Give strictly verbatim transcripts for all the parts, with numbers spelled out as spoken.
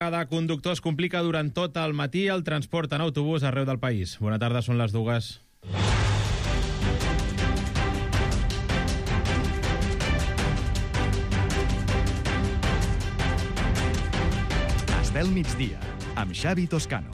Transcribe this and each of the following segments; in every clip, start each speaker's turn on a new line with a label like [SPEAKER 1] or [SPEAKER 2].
[SPEAKER 1] Cada conductor es complica durant tot el matí el transport en autobús arreu del país. Bona tarda, són les dues.
[SPEAKER 2] Estel migdia, amb Xavi Toscano.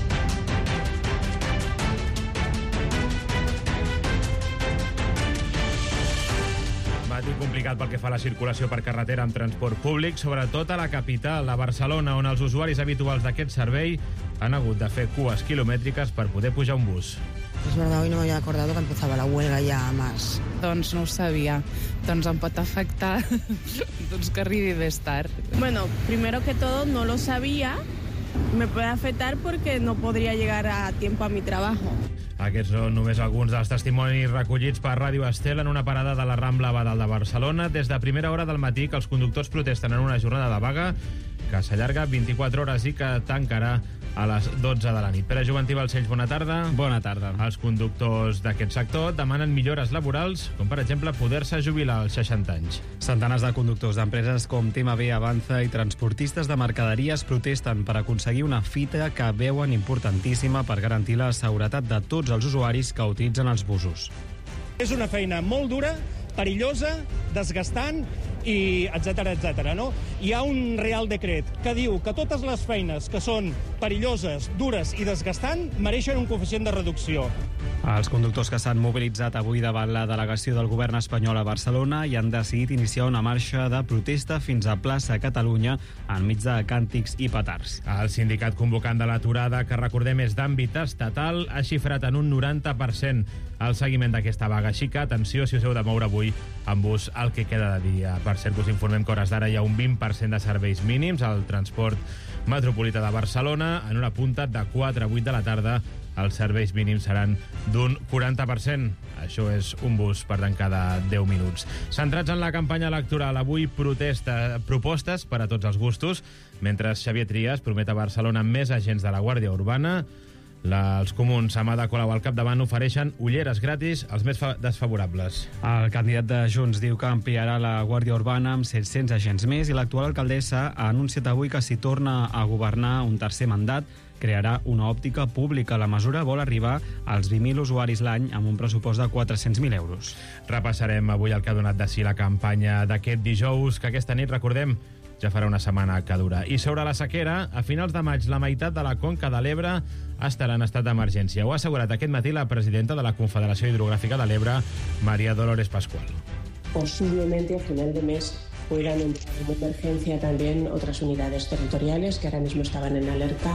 [SPEAKER 1] Matí complicat pel que fa a la circulació per carretera amb transport públic, sobretot a la capital, a Barcelona, on els usuaris habituals d'aquest servei han hagut de fer cues quilomètriques per poder pujar un bus.
[SPEAKER 3] Es verdad, hoy no me había acordado que empezaba la huelga ya más.
[SPEAKER 4] Doncs no ho sabia. Doncs em pot afectar doncs que arribi més tard.
[SPEAKER 5] Bueno, primero que todo no lo sabía. Me puede afectar porque no podría llegar a tiempo a mi trabajo.
[SPEAKER 1] Aquests són només alguns dels testimonis recollits per Ràdio Estel en una parada de la Rambla Badal de Barcelona. Des de primera hora del matí que els conductors protesten en una jornada de vaga que s'allarga vint-i-quatre hores i que tancarà a les dotze de la nit. Pere Juventí Balcells, bona tarda.
[SPEAKER 6] Bona tarda.
[SPEAKER 1] Els conductors d'aquest sector demanen millores laborals, com per exemple poder-se jubilar als seixanta anys.
[SPEAKER 6] Centenars de conductors d'empreses com T M B, Avanza i transportistes de mercaderies protesten per aconseguir una fita que veuen importantíssima per garantir la seguretat de tots els usuaris que utilitzen els busos.
[SPEAKER 7] És una feina molt dura, perillosa, desgastant i etcètera, etcètera, no? Hi ha un Real Decret que diu que totes les feines que són perilloses, dures i desgastant mereixen un coeficient de reducció.
[SPEAKER 6] Els conductors que s'han mobilitzat avui davant la delegació del govern espanyol a Barcelona i han decidit iniciar una marxa de protesta fins a plaça Catalunya enmig de càntics i petards.
[SPEAKER 1] El sindicat convocant de l'aturada, que recordem és d'àmbit estatal, ha xifrat en un noranta per cent el seguiment d'aquesta vaga. Així que atenció si us heu de moure avui amb bus el que queda de dia. Per cert, us informem que hores d'ara hi ha un vint per cent de serveis mínims al transport metropolità de Barcelona. En una punta de quatre a vuit de la tarda els serveis mínims seran d'un quaranta per cent. Això és un bus, per tant, cada deu minuts. Centrats en la campanya electoral, avui protesta, propostes per a tots els gustos, mentre Xavier Trias promet a Barcelona més agents de la Guàrdia Urbana. La, els comuns, amb Ada Colau al capdavant, ofereixen ulleres gratis als més desfavorables.
[SPEAKER 6] El candidat de Junts diu que ampliarà la Guàrdia Urbana amb set-cents agents més i l'actual alcaldessa ha anunciat avui que si torna a governar un tercer mandat crearà una òptica pública. La mesura vol arribar als vint mil usuaris l'any amb un pressupost de quatre-cents mil euros.
[SPEAKER 1] Repassarem avui el que ha donat de si la campanya d'aquest dijous, que aquesta nit, recordem, ja farà una setmana que dura. I sobre la sequera, a finals de maig, la meitat de la conca de l'Ebre estarà en estat d'emergència. Ho ha assegurat aquest matí la presidenta de la Confederació Hidrogràfica de l'Ebre, María Dolores Pascual.
[SPEAKER 8] Posiblemente a final de mes puedan entrar en emergencia también otras unidades territoriales que ahora mismo estaban en alerta.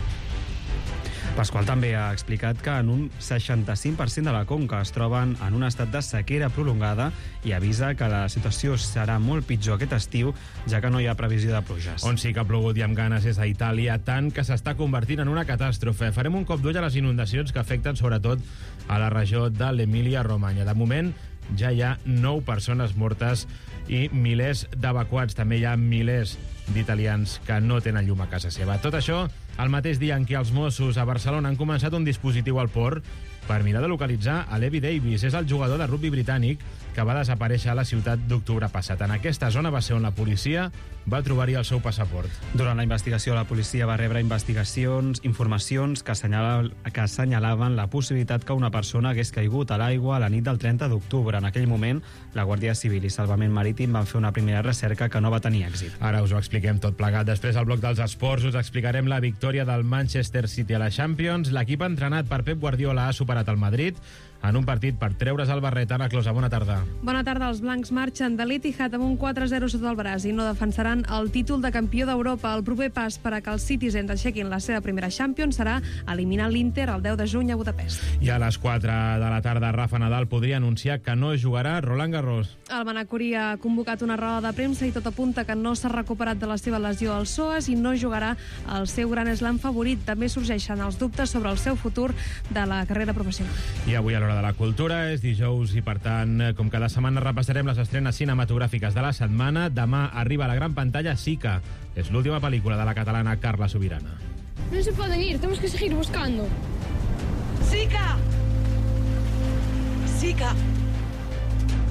[SPEAKER 6] Pasqual també ha explicat que en un seixanta-cinc per cent de la conca es troben en un estat de sequera prolongada i avisa que la situació serà molt pitjor aquest estiu, ja que no hi ha previsió de pluges.
[SPEAKER 1] On sí que ha plogut i amb ganes és a Itàlia, tant que s'està convertint en una catàstrofe. Farem un cop d'ull a les inundacions que afecten sobretot a la regió de l'Emília-Romanya. De moment, ja hi ha nou persones mortes i milers d'evacuats. També hi ha milers d'italians que no tenen llum a casa seva. Tot això el mateix dia en què els Mossos a Barcelona han començat un dispositiu al port per mirar de localitzar a Levi Davis. És el jugador de rugbi britànic que va desaparèixer a la ciutat d'octubre passat. En aquesta zona va ser on la policia va trobar-hi el seu passaport.
[SPEAKER 6] Durant la investigació, la policia va rebre investigacions, informacions que, assenyala, que assenyalaven la possibilitat que una persona hagués caigut a l'aigua a la nit del trenta d'octubre. En aquell moment, la Guàrdia Civil i Salvament Marítim van fer una primera recerca que no va tenir èxit.
[SPEAKER 1] Ara us ho expliquem tot plegat. Després, al bloc dels esports, us explicarem la victòria del Manchester City a la Champions. L'equip entrenat per Pep Guardiola ha superat el Madrid en un partit per treure's el barret. Anna Closa, bona tarda.
[SPEAKER 9] Bona tarda. Els blancs marxen de l'Etihad amb un quatre a zero sota el braç i no defensaran el títol de campió d'Europa. El proper pas per a que els Citizens aixequin la seva primera Champions serà eliminar l'Inter el deu de juny a Budapest.
[SPEAKER 1] I a les quatre de la tarda, Rafa Nadal podria anunciar que no jugarà Roland Garros.
[SPEAKER 9] El manacorí ha convocat una roda de premsa i tot apunta que no s'ha recuperat de la seva lesió al psoas i no jugarà el seu gran slam favorit. També sorgeixen els dubtes sobre el seu futur de la carrera professional.
[SPEAKER 1] I avui a l'hora de la cultura és dijous i, per tant, com cada setmana repassarem les estrenes cinematogràfiques de la setmana. Demà arriba a la gran pantalla Sica. És l'última pel·lícula de la catalana Carla Subirana.
[SPEAKER 10] No se pueden ir, tenemos que seguir buscando.
[SPEAKER 11] ¡Sica! ¡Sica!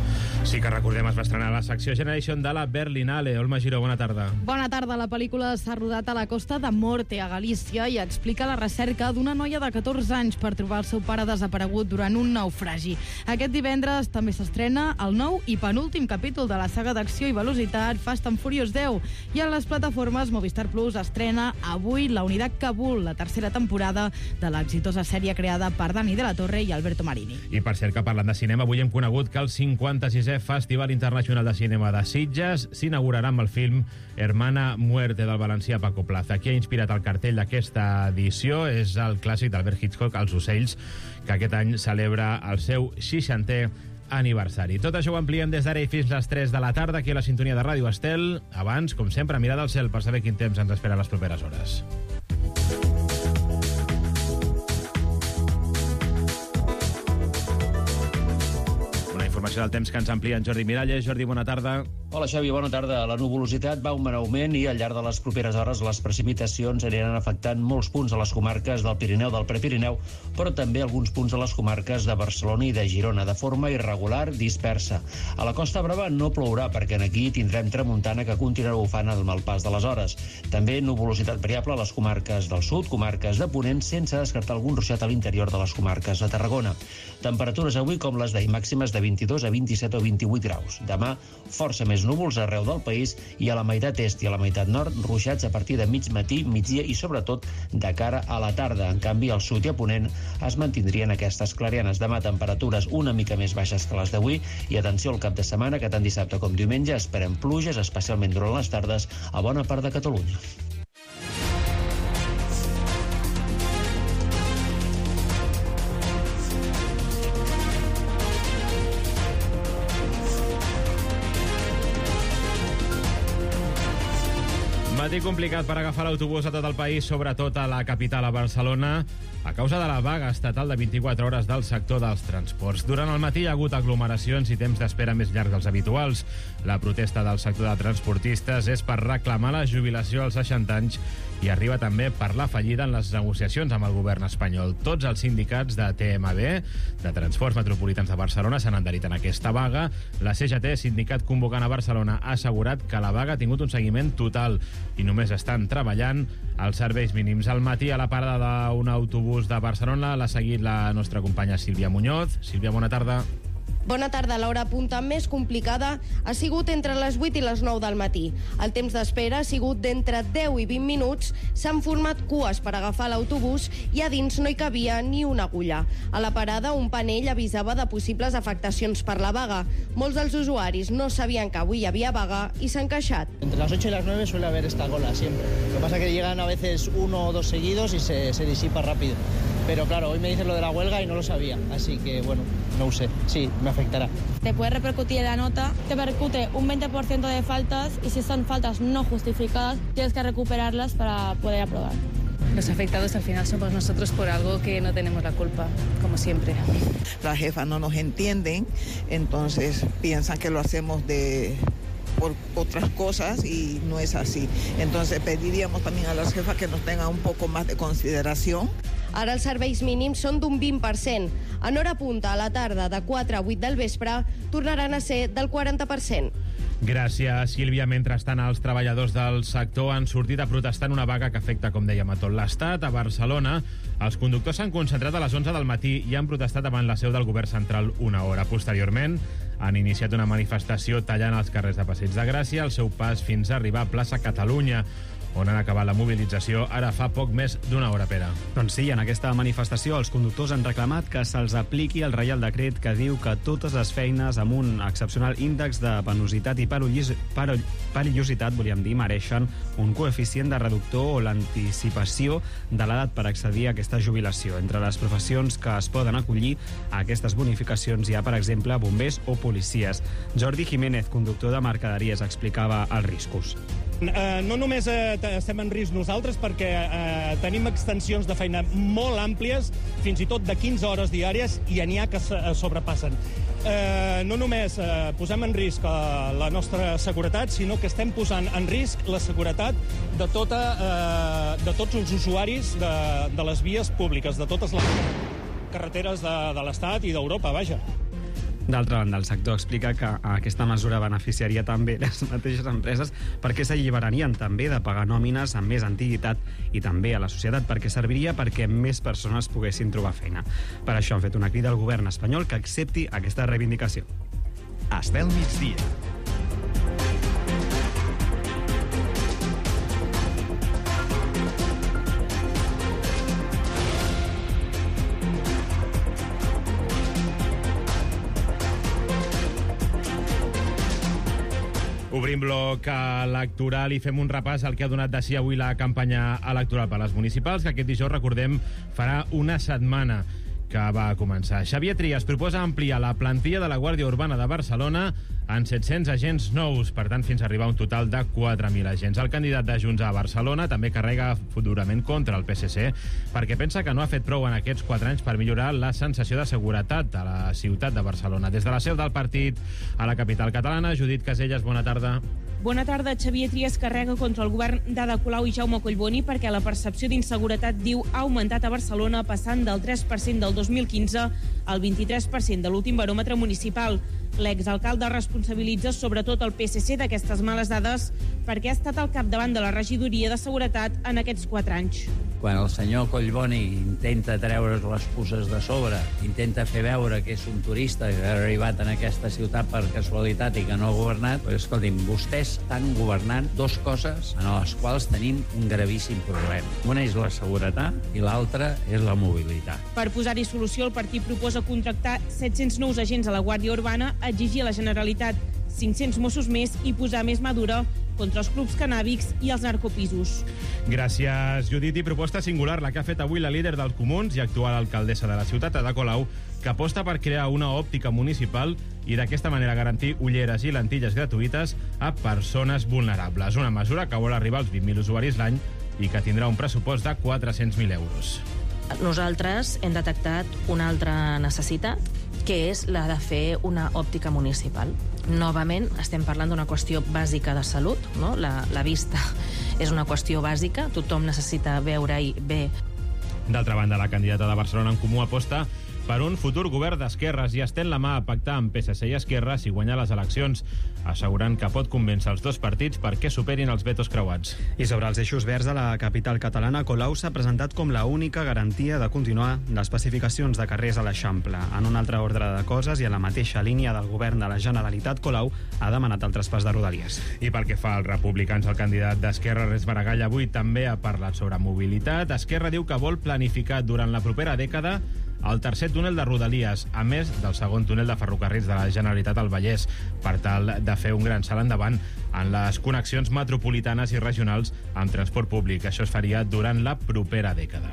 [SPEAKER 1] Sí que recordem, es va estrenar la secció Generation de la Berlinale. Olma Giró, bona tarda.
[SPEAKER 11] Bona tarda. La pel·lícula s'ha rodat a la Costa de Morte, a Galícia, i explica la recerca d'una noia de catorze anys per trobar el seu pare desaparegut durant un naufragi. Aquest divendres també s'estrena el nou i penúltim capítol de la saga d'acció i velocitat Fast and Furious deu. I en les plataformes Movistar Plus estrena avui La Unidad Kabul, la tercera temporada de l'exitosa sèrie creada per Dani de la Torre i Alberto Marini.
[SPEAKER 1] I per cert que parlant de cinema, avui hem conegut que el cinquanta-sisè Festival Internacional de Cinema de Sitges s'inaugurarà amb el film Hermana Muerte del valencià Paco Plaza. Qui ha inspirat el cartell d'aquesta edició és el clàssic d'Albert Hitchcock, Els ocells, que aquest any celebra el seu seixantè aniversari. Tot això ho ampliem des d'ara i fins les tres de la tarda aquí a la sintonia de Ràdio Estel. Abans, com sempre, mirada al cel per saber quin temps ens espera les properes hores. Informació del temps que ens amplia en Jordi Miralles. Jordi, bona tarda.
[SPEAKER 12] Hola, Xavi, bona tarda. La nuvolositat va en augment i al llarg de les properes hores les precipitacions aniran afectant molts punts a les comarques del Pirineu, del Prepirineu, però també alguns punts a les comarques de Barcelona i de Girona, de forma irregular, dispersa. A la Costa Brava no plourà, perquè aquí tindrem tramuntana que continuarà bufant al mal pas de les hores. També nuvolositat variable a les comarques del sud, comarques de Ponent, sense descartar algun ruixat a l'interior de les comarques de Tarragona. Temperatures avui com les d'ahir, màximes de vint-i-dos a vint-i-set o vint-i-vuit graus. Demà, força més núvols arreu del país i a la meitat est i a la meitat nord, ruixats a partir de mig matí, migdia i sobretot de cara a la tarda. En canvi, al sud i a Ponent es mantindrien aquestes clarianes. Demà, temperatures una mica més baixes que les d'avui i atenció al cap de setmana, que tant dissabte com diumenge esperem pluges, especialment durant les tardes, a bona part de Catalunya.
[SPEAKER 1] Matí complicat per agafar l'autobús a tot el país, sobretot a la capital, a Barcelona, a causa de la vaga estatal de vint-i-quatre hores del sector dels transports. Durant el matí hi ha hagut aglomeracions i temps d'espera més llargs dels habituals. La protesta del sector de transportistes és per reclamar la jubilació als seixanta anys i arriba també per la fallida en les negociacions amb el govern espanyol. Tots els sindicats de T M B, de Transports Metropolitans de Barcelona, s'han adherit en aquesta vaga. La C G T, sindicat convocant a Barcelona, ha assegurat que la vaga ha tingut un seguiment total i només estan treballant als serveis mínims. Al matí, a la parada d'un autobús de Barcelona, l'ha seguit la nostra companya Sílvia Muñoz. Sílvia, bona tarda.
[SPEAKER 13] Bona tarda. L'hora punta més complicada ha sigut entre les vuit i les nou del matí. El temps d'espera ha sigut d'entre deu i vint minuts. S'han format cues per agafar l'autobús i a dins no hi cabia ni una agulla. A la parada, un panell avisava de possibles afectacions per la vaga. Molts dels usuaris no sabien que avui hi havia vaga i s'han queixat.
[SPEAKER 14] Entre las ocho y las nueve suele haber esta cola siempre. Lo que pasa es que llegan a veces uno o dos seguidos y se, se disipa rápido. Pero claro, hoy me dices lo de la huelga y no lo sabía. Así que, bueno, no usé. Sí, me afectará.
[SPEAKER 15] Te puede repercutir en la nota. Te repercute un veinte por ciento de faltas y si son faltas no justificadas, tienes que recuperarlas para poder aprobar.
[SPEAKER 4] Los afectados al final somos nosotros por algo que no tenemos la culpa, como siempre.
[SPEAKER 16] Las jefas no nos entienden, entonces piensan que lo hacemos de... por otras cosas y no es así. Entonces pediríamos también a las jefas que nos tengan un poco más de consideración.
[SPEAKER 13] Ara els serveis mínims són d'un vint per cent. En hora punta, a la tarda, de quatre a vuit del vespre, tornaran a ser del quaranta per cent.
[SPEAKER 1] Gràcies, Sílvia. Mentrestant, els treballadors del sector han sortit a protestar en una vaga que afecta, com dèiem, a tot l'estat. A Barcelona, els conductors s'han concentrat a les onze del matí i han protestat davant la seu del govern central una hora. Posteriorment, han iniciat una manifestació tallant els carrers de Passeig de Gràcia, al seu pas fins a arribar a plaça Catalunya, on han acabat la mobilització ara fa poc més d'una hora, Pere.
[SPEAKER 6] Doncs sí, en aquesta manifestació els conductors han reclamat que se'ls apliqui el Reial Decret que diu que totes les feines amb un excepcional índex de penositat i perillositat, volíem dir, mereixen un coeficient de reductor o l'anticipació de l'edat per accedir a aquesta jubilació. Entre les professions que es poden acollir a aquestes bonificacions hi ha, per exemple, bombers o policies. Jordi Jiménez, conductor de mercaderies, explicava els riscos.
[SPEAKER 7] Eh, no només eh, estem en risc nosaltres perquè eh, tenim extensions de feina molt àmplies, fins i tot de quinze hores diàries, i n'hi ha que sobrepassen. Eh, no només eh, posem en risc eh, la nostra seguretat, sinó que estem posant en risc la seguretat de, tota, eh, de tots els usuaris de, de les vies públiques, de totes les carreteres de, de l'Estat i d'Europa, vaja.
[SPEAKER 6] D'altra banda, el sector explica que aquesta mesura beneficiaria també les mateixes empreses perquè s'alliberarien també de pagar nòmines amb més antiguitat i també a la societat perquè serviria perquè més persones poguessin trobar feina. Per això han fet una crida al govern espanyol que accepti aquesta reivindicació.
[SPEAKER 2] Estel migdia.
[SPEAKER 1] Obrim bloc electoral i fem un repàs al que ha donat de si avui la campanya electoral per les municipals, que aquest dijous, recordem, farà una setmana que va començar. Xavier Trias proposa ampliar la plantilla de la Guàrdia Urbana de Barcelona en set-cents agents nous, per tant, fins a arribar a un total de quatre mil agents. El candidat de Junts a Barcelona també carrega durament contra el P S C perquè pensa que no ha fet prou en aquests quatre anys per millorar la sensació de seguretat a la ciutat de Barcelona. Des de la seu del partit a la capital catalana, Judit Casellas, bona tarda.
[SPEAKER 17] Bona tarda. Xavier Trias carrega contra el govern d'Ada Colau i Jaume Collboni perquè la percepció d'inseguretat, diu, ha augmentat a Barcelona passant del tres per cent del dos mil quinze al vint-i-tres per cent de l'últim baròmetre municipal. L'exalcalde responsabilitza sobretot el P S C d'aquestes males dades perquè ha estat al capdavant de la regidoria de seguretat en aquests quatre anys.
[SPEAKER 18] Quan el senyor Collboni intenta treure's les puces de sobre, intenta fer veure que és un turista que ha arribat en aquesta ciutat per casualitat i que no ha governat, doncs, escolti'm, vostès estan governant dues coses en les quals tenim un gravíssim problema. Una és la seguretat i l'altra és la mobilitat.
[SPEAKER 17] Per posar-hi solució, el partit proposa contractar set-cents nous agents a la Guàrdia Urbana, exigir a la Generalitat cinc-cents Mossos més i posar més mà dura contra els clubs cannàbics i els narcopisos.
[SPEAKER 1] Gràcies, Judit. I proposta singular la que ha fet avui la líder dels Comuns i actual alcaldessa de la ciutat, Ada Colau, que aposta per crear una òptica municipal i d'aquesta manera garantir ulleres i lentilles gratuïtes a persones vulnerables. Una mesura que vol arribar als vint mil usuaris l'any i que tindrà un pressupost de quatre-cents mil euros.
[SPEAKER 19] Nosaltres hem detectat una altra necessitat, que és la de fer una òptica municipal. Novament, estem parlant d'una qüestió bàsica de salut, no? La, la vista és una qüestió bàsica, tothom necessita veure-hi bé.
[SPEAKER 1] D'altra banda, la candidata de Barcelona en Comú aposta per un futur govern d'esquerres i estén la mà a pactar amb P S C i Esquerra si guanyar les eleccions, assegurant que pot convèncer els dos partits perquè superin els vetos creuats.
[SPEAKER 6] I sobre els eixos verds de la capital catalana, Colau s'ha presentat com la única garantia de continuar les pacificacions de carrers a l'Eixample. En un altre ordre de coses i a la mateixa línia del govern de la Generalitat, Colau ha demanat el traspàs de Rodalies.
[SPEAKER 1] I pel que fa als republicans, el candidat d'Esquerra, Ernest Maragall, avui també ha parlat sobre mobilitat. Esquerra diu que vol planificar durant la propera dècada el tercer túnel de Rodalies, a més del segon túnel de ferrocarrils de la Generalitat al Vallès, per tal de fer un gran salt endavant en les connexions metropolitanes i regionals amb transport públic. Això es faria durant la propera dècada.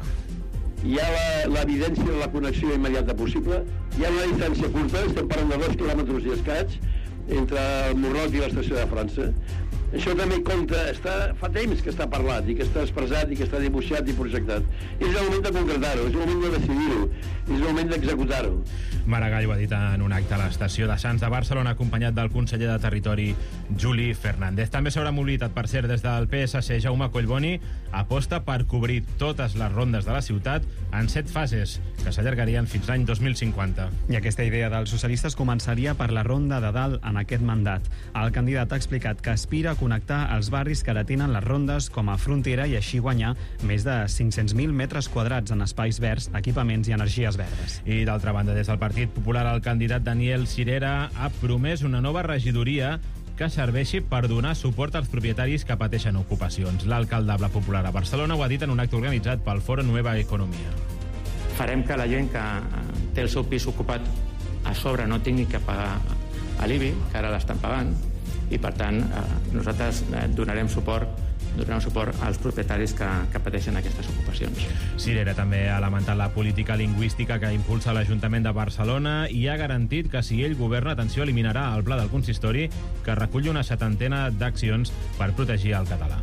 [SPEAKER 20] Hi ha l'evidència de la connexió immediata possible. Hi ha una distància curta, estem parlant de dos quilòmetres i escaig, entre el Morrot i l'estació de França. Això també compta, està, fa temps que està parlat i que està expressat i que està dibuixat i projectat. És el moment de concretar-ho, és el moment de decidir-ho, és el moment d'executar-ho.
[SPEAKER 1] Maragall ho ha dit en un acte a l'estació de Sants de Barcelona, acompanyat del conseller de Territori, Juli Fernández. També sobre mobilitat, per cert, des del P S C, Jaume Collboni aposta per cobrir totes les rondes de la ciutat en set fases, que s'allargarien fins l'any dos mil cinquanta.
[SPEAKER 6] I aquesta idea dels socialistes començaria per la ronda de dalt en aquest mandat. El candidat ha explicat que aspira a connectar els barris que ara tenen les rondes com a frontera i així guanyar més de cinc-cents mil metres quadrats en espais verds, equipaments i energies verdes.
[SPEAKER 1] I d'altra banda, des del Partit Popular, el candidat Daniel Sirera ha promès una nova regidoria que serveixi per donar suport als propietaris que pateixen ocupacions. L'alcaldable popular a Barcelona ho ha dit en un acte organitzat pel Foro Nueva Economia.
[SPEAKER 21] Farem que la gent que té el seu pis ocupat a sobre no tingui que pagar a l'I B I, que ara l'estan pagant, i per tant nosaltres donarem suport donarem suport als propietaris que, que pateixen aquestes ocupacions.
[SPEAKER 1] Sirera també ha lamentat la política lingüística que impulsa l'Ajuntament de Barcelona i ha garantit que si ell governa, atenció, eliminarà el pla del consistori que recull una setantena d'accions per protegir el català.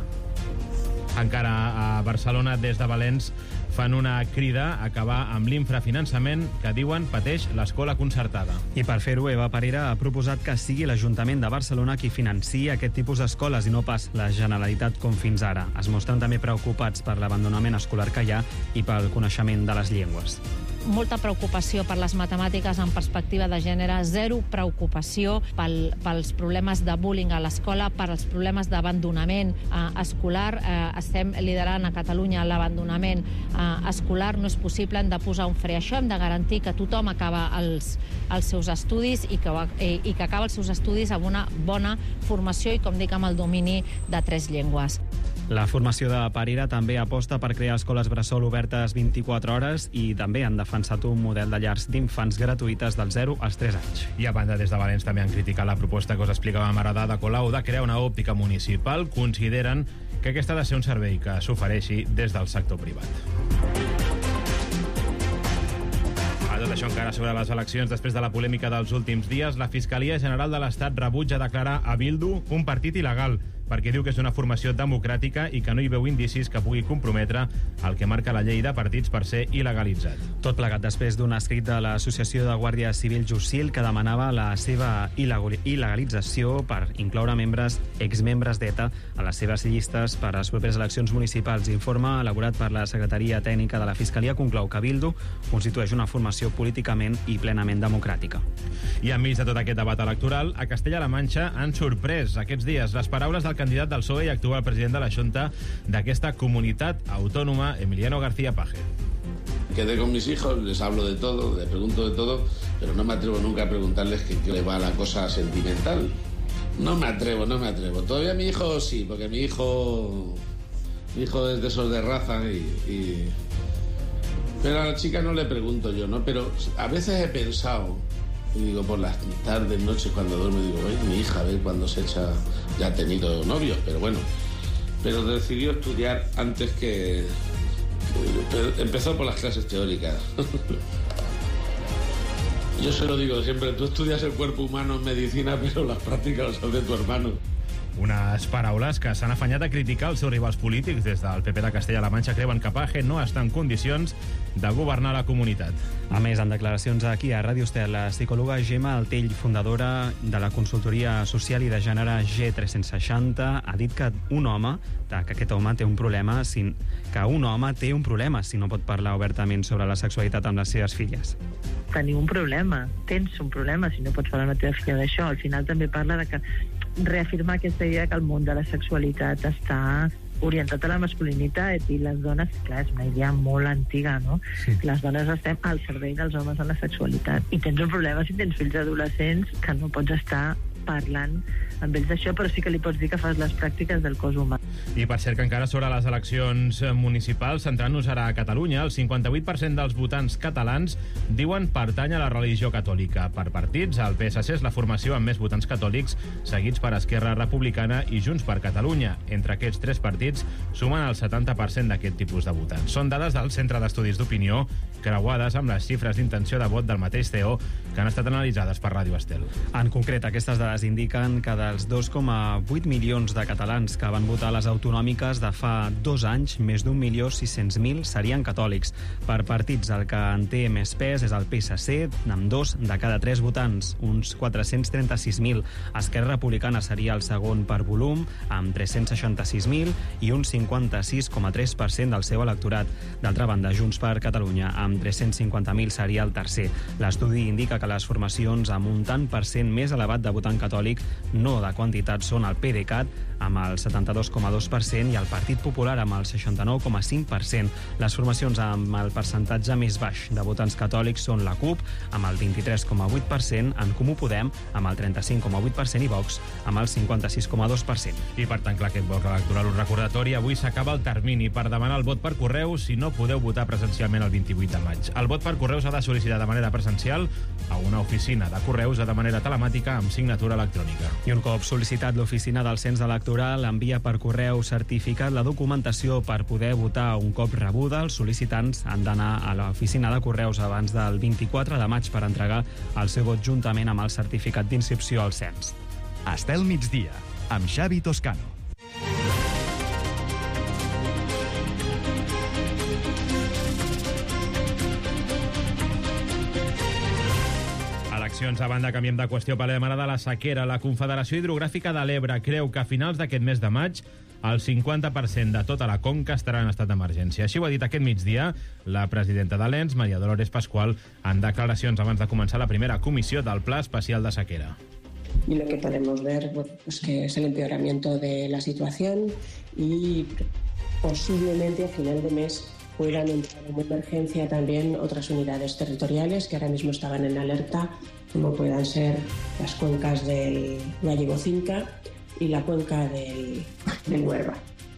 [SPEAKER 1] Encara a Barcelona, des de Valens, fan una crida a acabar amb l'infrafinançament que diuen pateix l'escola concertada.
[SPEAKER 6] I per fer-ho, Eva Parera ha proposat que sigui l'Ajuntament de Barcelona qui financiï aquest tipus d'escoles i no pas la Generalitat com fins ara. Es mostren també preocupats per l'abandonament escolar que hi ha i pel coneixement de les llengües.
[SPEAKER 3] molta preocupació per les matemàtiques en perspectiva de gènere, zero preocupació pel, pels problemes de bullying a l'escola, per als problemes d'abandonament eh, escolar. Eh, estem liderant a Catalunya l'abandonament eh, escolar. No és possible, hem de posar un fre a això, hem de garantir que tothom acaba els, els seus estudis i que, i, i que acaba els seus estudis amb una bona formació i, com dic, amb el domini de tres llengües.
[SPEAKER 6] La formació de Parera també aposta per crear escoles bressol obertes vint-i-quatre hores i també han defensat un model de llars d'infants gratuïtes dels zero als tres anys.
[SPEAKER 1] I a banda, des de Valens també han criticat la proposta que us explicava Maradà de Colau de crear una òptica municipal. Consideren que aquest ha de ser un servei que s'ofereixi des del sector privat. A tot això encara sobre les eleccions, després de la polèmica dels últims dies, la Fiscalia General de l'Estat rebutja declarar a Bildu un partit il·legal, perquè diu que és una formació democràtica i que no hi veu indicis que pugui comprometre el que marca la llei de partits per ser il·legalitzat.
[SPEAKER 6] Tot plegat després d'un escrit de l'Associació de Guàrdia Civil Jussil que demanava la seva il·legalització per incloure membres, exmembres d'ETA a les seves llistes per a les properes eleccions municipals. Informe elaborat per la Secretaria Tècnica de la Fiscalia conclou que Bildu constitueix una formació políticament i plenament democràtica.
[SPEAKER 1] I enmig de tot aquest debat electoral, a Castella-La Manxa han sorprès aquests dies les paraules del candidat del P S O E i actual president de la Xunta d'aquesta comunitat autònoma, Emiliano García Paje.
[SPEAKER 22] Quedé con mis hijos, les hablo de todo, les pregunto de todo, pero no me atrevo nunca a preguntarles qué le va la cosa sentimental. No me atrevo, no me atrevo. Todavía mi hijo sí, porque mi hijo, mi hijo es de esos de raza y, y... Pero a la chica no le pregunto yo, ¿no? Pero a veces he pensado, y digo, por las tardes, noches, cuando duermo, digo, ¿ves? Mi hija, a ver cuando se echa... Ya ha tenido novios, pero bueno. Pero decidió estudiar antes que... que empezó por las clases teóricas. Yo se lo digo siempre, tú estudias el cuerpo humano en medicina, pero las prácticas las hace tu hermano.
[SPEAKER 1] Unes paraules que s'han afanyat a criticar els seus rivals polítics. Des del P P de Castella-La Manxa creuen que Paje no està en condicions de governar la comunitat.
[SPEAKER 6] A més, en declaracions aquí a Ràdio Estel, la psicòloga Gemma Altell, fundadora de la consultoria social i de gènere G tres cents seixanta, ha dit que un home, que aquest home té un problema, que un home té un problema si no pot parlar obertament sobre la sexualitat amb les seves filles.
[SPEAKER 23] Tenir un problema, tens un problema si no pots parlar amb la teva filla d'això. Al final també parla de que reafirmar aquesta idea que el món de la sexualitat està orientat a la masculinitat i les dones, clar, és una idea molt antiga, no? Sí. Les dones estem al servei dels homes en la sexualitat. I tens un problema si tens fills adolescents que no pots estar parlant amb ells d'això, però sí que li pots dir que fas les pràctiques del cos humà.
[SPEAKER 1] I per cert que encara sobre les eleccions municipals, centrant-nos ara a Catalunya, el cinquanta-vuit per cent dels votants catalans diuen pertany a la religió catòlica. Per partits, el P S C és la formació amb més votants catòlics, seguits per Esquerra Republicana i Junts per Catalunya. Entre aquests tres partits sumen el setanta per cent d'aquest tipus de votants. Són dades del Centre d'Estudis d'Opinió, creuades amb les xifres d'intenció de vot del mateix C E O, que han estat analitzades per Ràdio Estel.
[SPEAKER 6] En concret, aquestes dades indiquen que dels dos coma vuit milions de catalans que van votar a les autonòmiques de fa dos anys, més d'un milió sis-cents mil serien catòlics. Per partits, el que en té més pes és el P S C, amb dos de cada tres votants, uns quatre-cents trenta-sis mil. Esquerra Republicana seria el segon per volum, amb tres-cents seixanta-sis mil, i un cinquanta-sis coma tres per cent del seu electorat. D'altra banda, Junts per Catalunya, amb tres-cents cinquanta mil, seria el tercer. L'estudi indica que les formacions amb un tant per cent més elevat de votant catòlic, no de quantitat, són el PDeCAT, amb el setanta-dos coma dos per cent, i el Partit Popular, amb el seixanta-nou coma cinc per cent. Les formacions amb el percentatge més baix de votants catòlics són la CUP, amb el vint-i-tres coma vuit per cent, en Comú Podem, amb el trenta-cinc coma vuit per cent, i Vox, amb el cinquanta-sis coma dos per cent.
[SPEAKER 1] I per tancar aquest bloc electoral, un recordatori, avui s'acaba el termini per demanar el vot per correu si no podeu votar presencialment el vint-i-vuit de maig. El vot per correu s'ha de sol·licitar de manera presencial a una oficina de correus o de manera telemàtica amb signatura electrònica.
[SPEAKER 6] I un cop sol·licitat, l'oficina del cens electoral envia per correu certificat la documentació per poder votar. Un cop rebuda, els sol·licitants han d'anar a l'oficina de correus abans del vint-i-quatre de maig per entregar el seu vot juntament amb el certificat d'inscripció al cens.
[SPEAKER 2] Estel migdia, amb Xavi Toscano.
[SPEAKER 1] A banda, canviem de qüestió, parlem ara de la sequera. La Confederació Hidrogràfica de l'Ebre creu que a finals d'aquest mes de maig el cinquanta per cent de tota la conca estarà en estat d'emergència. Així ho ha dit aquest migdia la presidenta de l'E N S, María Dolores Pascual, en declaracions abans de començar la primera comissió del Pla Especial de Sequera.
[SPEAKER 5] Y lo que podemos ver, bueno, pues que es el empeoramiento de la situación y posiblemente a final de mes puedan entrar en emergencia también otras unidades territoriales que ahora mismo estaban en alerta, como puedan ser las cuencas del Gallego-Cinca y la cuenca del, del Huerva.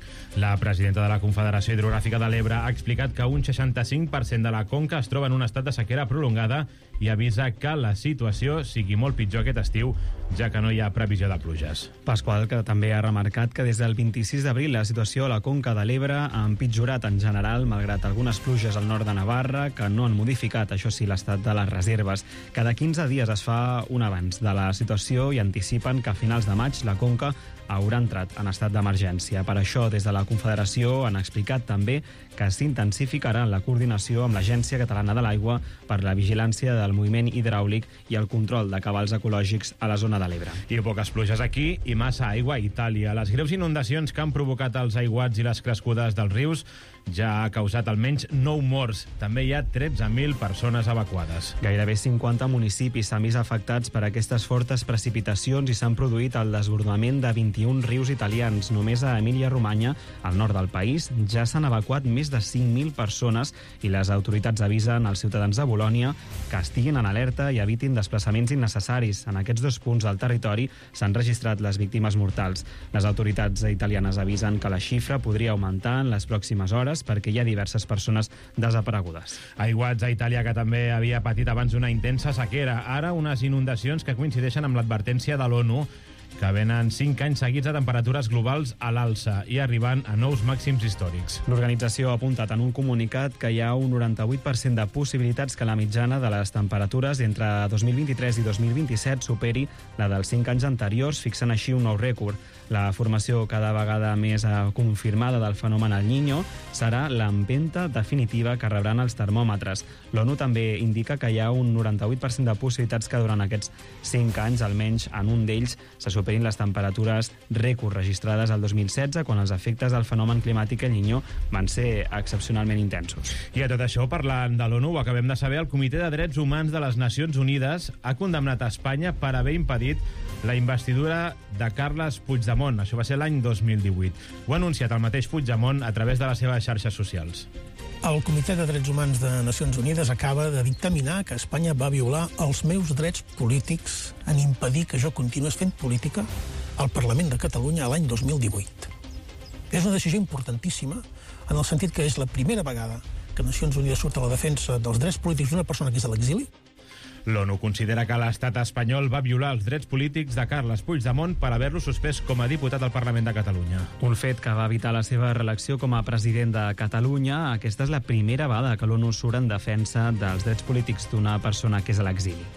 [SPEAKER 1] La presidenta de la Confederació Hidrogràfica de l'Ebre ha explicat que un seixanta-cinc per cent de la conca es troba en un estat de sequera prolongada i avisa que la situació sigui molt pitjor aquest estiu, ja que no hi ha previsió de pluges.
[SPEAKER 6] Pasqual, que també ha remarcat que des del vint-i-sis d'abril la situació a la conca de l'Ebre ha empitjorat en general, malgrat algunes pluges al nord de Navarra, que no han modificat, això sí, l'estat de les reserves. Cada quinze dies es fa un avanç de la situació i anticipen que a finals de maig la conca haurà entrat en estat d'emergència. Per això, des de la Confederació han explicat també que s'intensificarà la coordinació amb l'Agència Catalana de l'Aigua per la vigilància del moviment hidràulic i el control de cabals ecològics a la zona de l'Ebre.
[SPEAKER 1] I poques pluges aquí i massa aigua a Itàlia. Les greus inundacions que han provocat els aiguats i les crescudes dels rius ja ha causat almenys nou morts. També hi ha tretze mil persones evacuades.
[SPEAKER 6] Gairebé cinquanta municipis s'han vist afectats per aquestes fortes precipitacions i s'han produït el desbordament de vint-i-un rius italians. Només a Emília-Romanya, al nord del país, ja s'han evacuat més de cinc mil persones i les autoritats avisen als ciutadans de Bolònia que estiguin en alerta i evitin desplaçaments innecessaris. En aquests dos punts del territori s'han registrat les víctimes mortals. Les autoritats italianes avisen que la xifra podria augmentar en les pròximes hores perquè hi ha diverses persones desaparegudes.
[SPEAKER 1] Aiguats a Itàlia, que també havia patit abans una intensa sequera. Ara unes inundacions que coincideixen amb l'advertència de l'ONU que venen cinc anys seguits de temperatures globals a l'alça i arribant a nous màxims històrics.
[SPEAKER 6] L'organització ha apuntat en un comunicat que hi ha un noranta-vuit per cent de possibilitats que la mitjana de les temperatures entre dos mil vint-i-tres i dos mil vint-i-set superi la dels cinc anys anteriors, fixant així un nou rècord. La formació cada vegada més confirmada del fenomen El Niño serà l'empenta definitiva que rebran els termòmetres. L'ONU també indica que hi ha un noranta-vuit per cent de possibilitats que durant aquests cinc anys, almenys en un d'ells, se superin les temperatures rècord registrades el dos mil setze, quan els efectes del fenomen climàtic El Niño van ser excepcionalment intensos.
[SPEAKER 1] I a tot això, parlant de l'ONU, ho acabem de saber, el Comitè de Drets Humans de les Nacions Unides ha condemnat a Espanya per haver impedit la investidura de Carles Puigdemont. Això va ser l'any dos mil divuit. Ho ha anunciat el mateix Puigdemont a través de les seves xarxes socials.
[SPEAKER 8] El Comitè de Drets Humans de Nacions Unides acaba de dictaminar que Espanya va violar els meus drets polítics en impedir que jo continués fent política al Parlament de Catalunya l'any dos mil divuit. És una decisió importantíssima en el sentit que és la primera vegada que Nacions Unides surt a la defensa dels drets polítics d'una persona que és a l'exili.
[SPEAKER 1] L'ONU considera que l'estat espanyol va violar els drets polítics de Carles Puigdemont per haver-lo suspès com a diputat al Parlament de Catalunya.
[SPEAKER 6] Un fet que va evitar la seva reelecció com a president de Catalunya. Aquesta és la primera vegada que l'ONU surt en defensa dels drets polítics d'una persona que és a l'exili.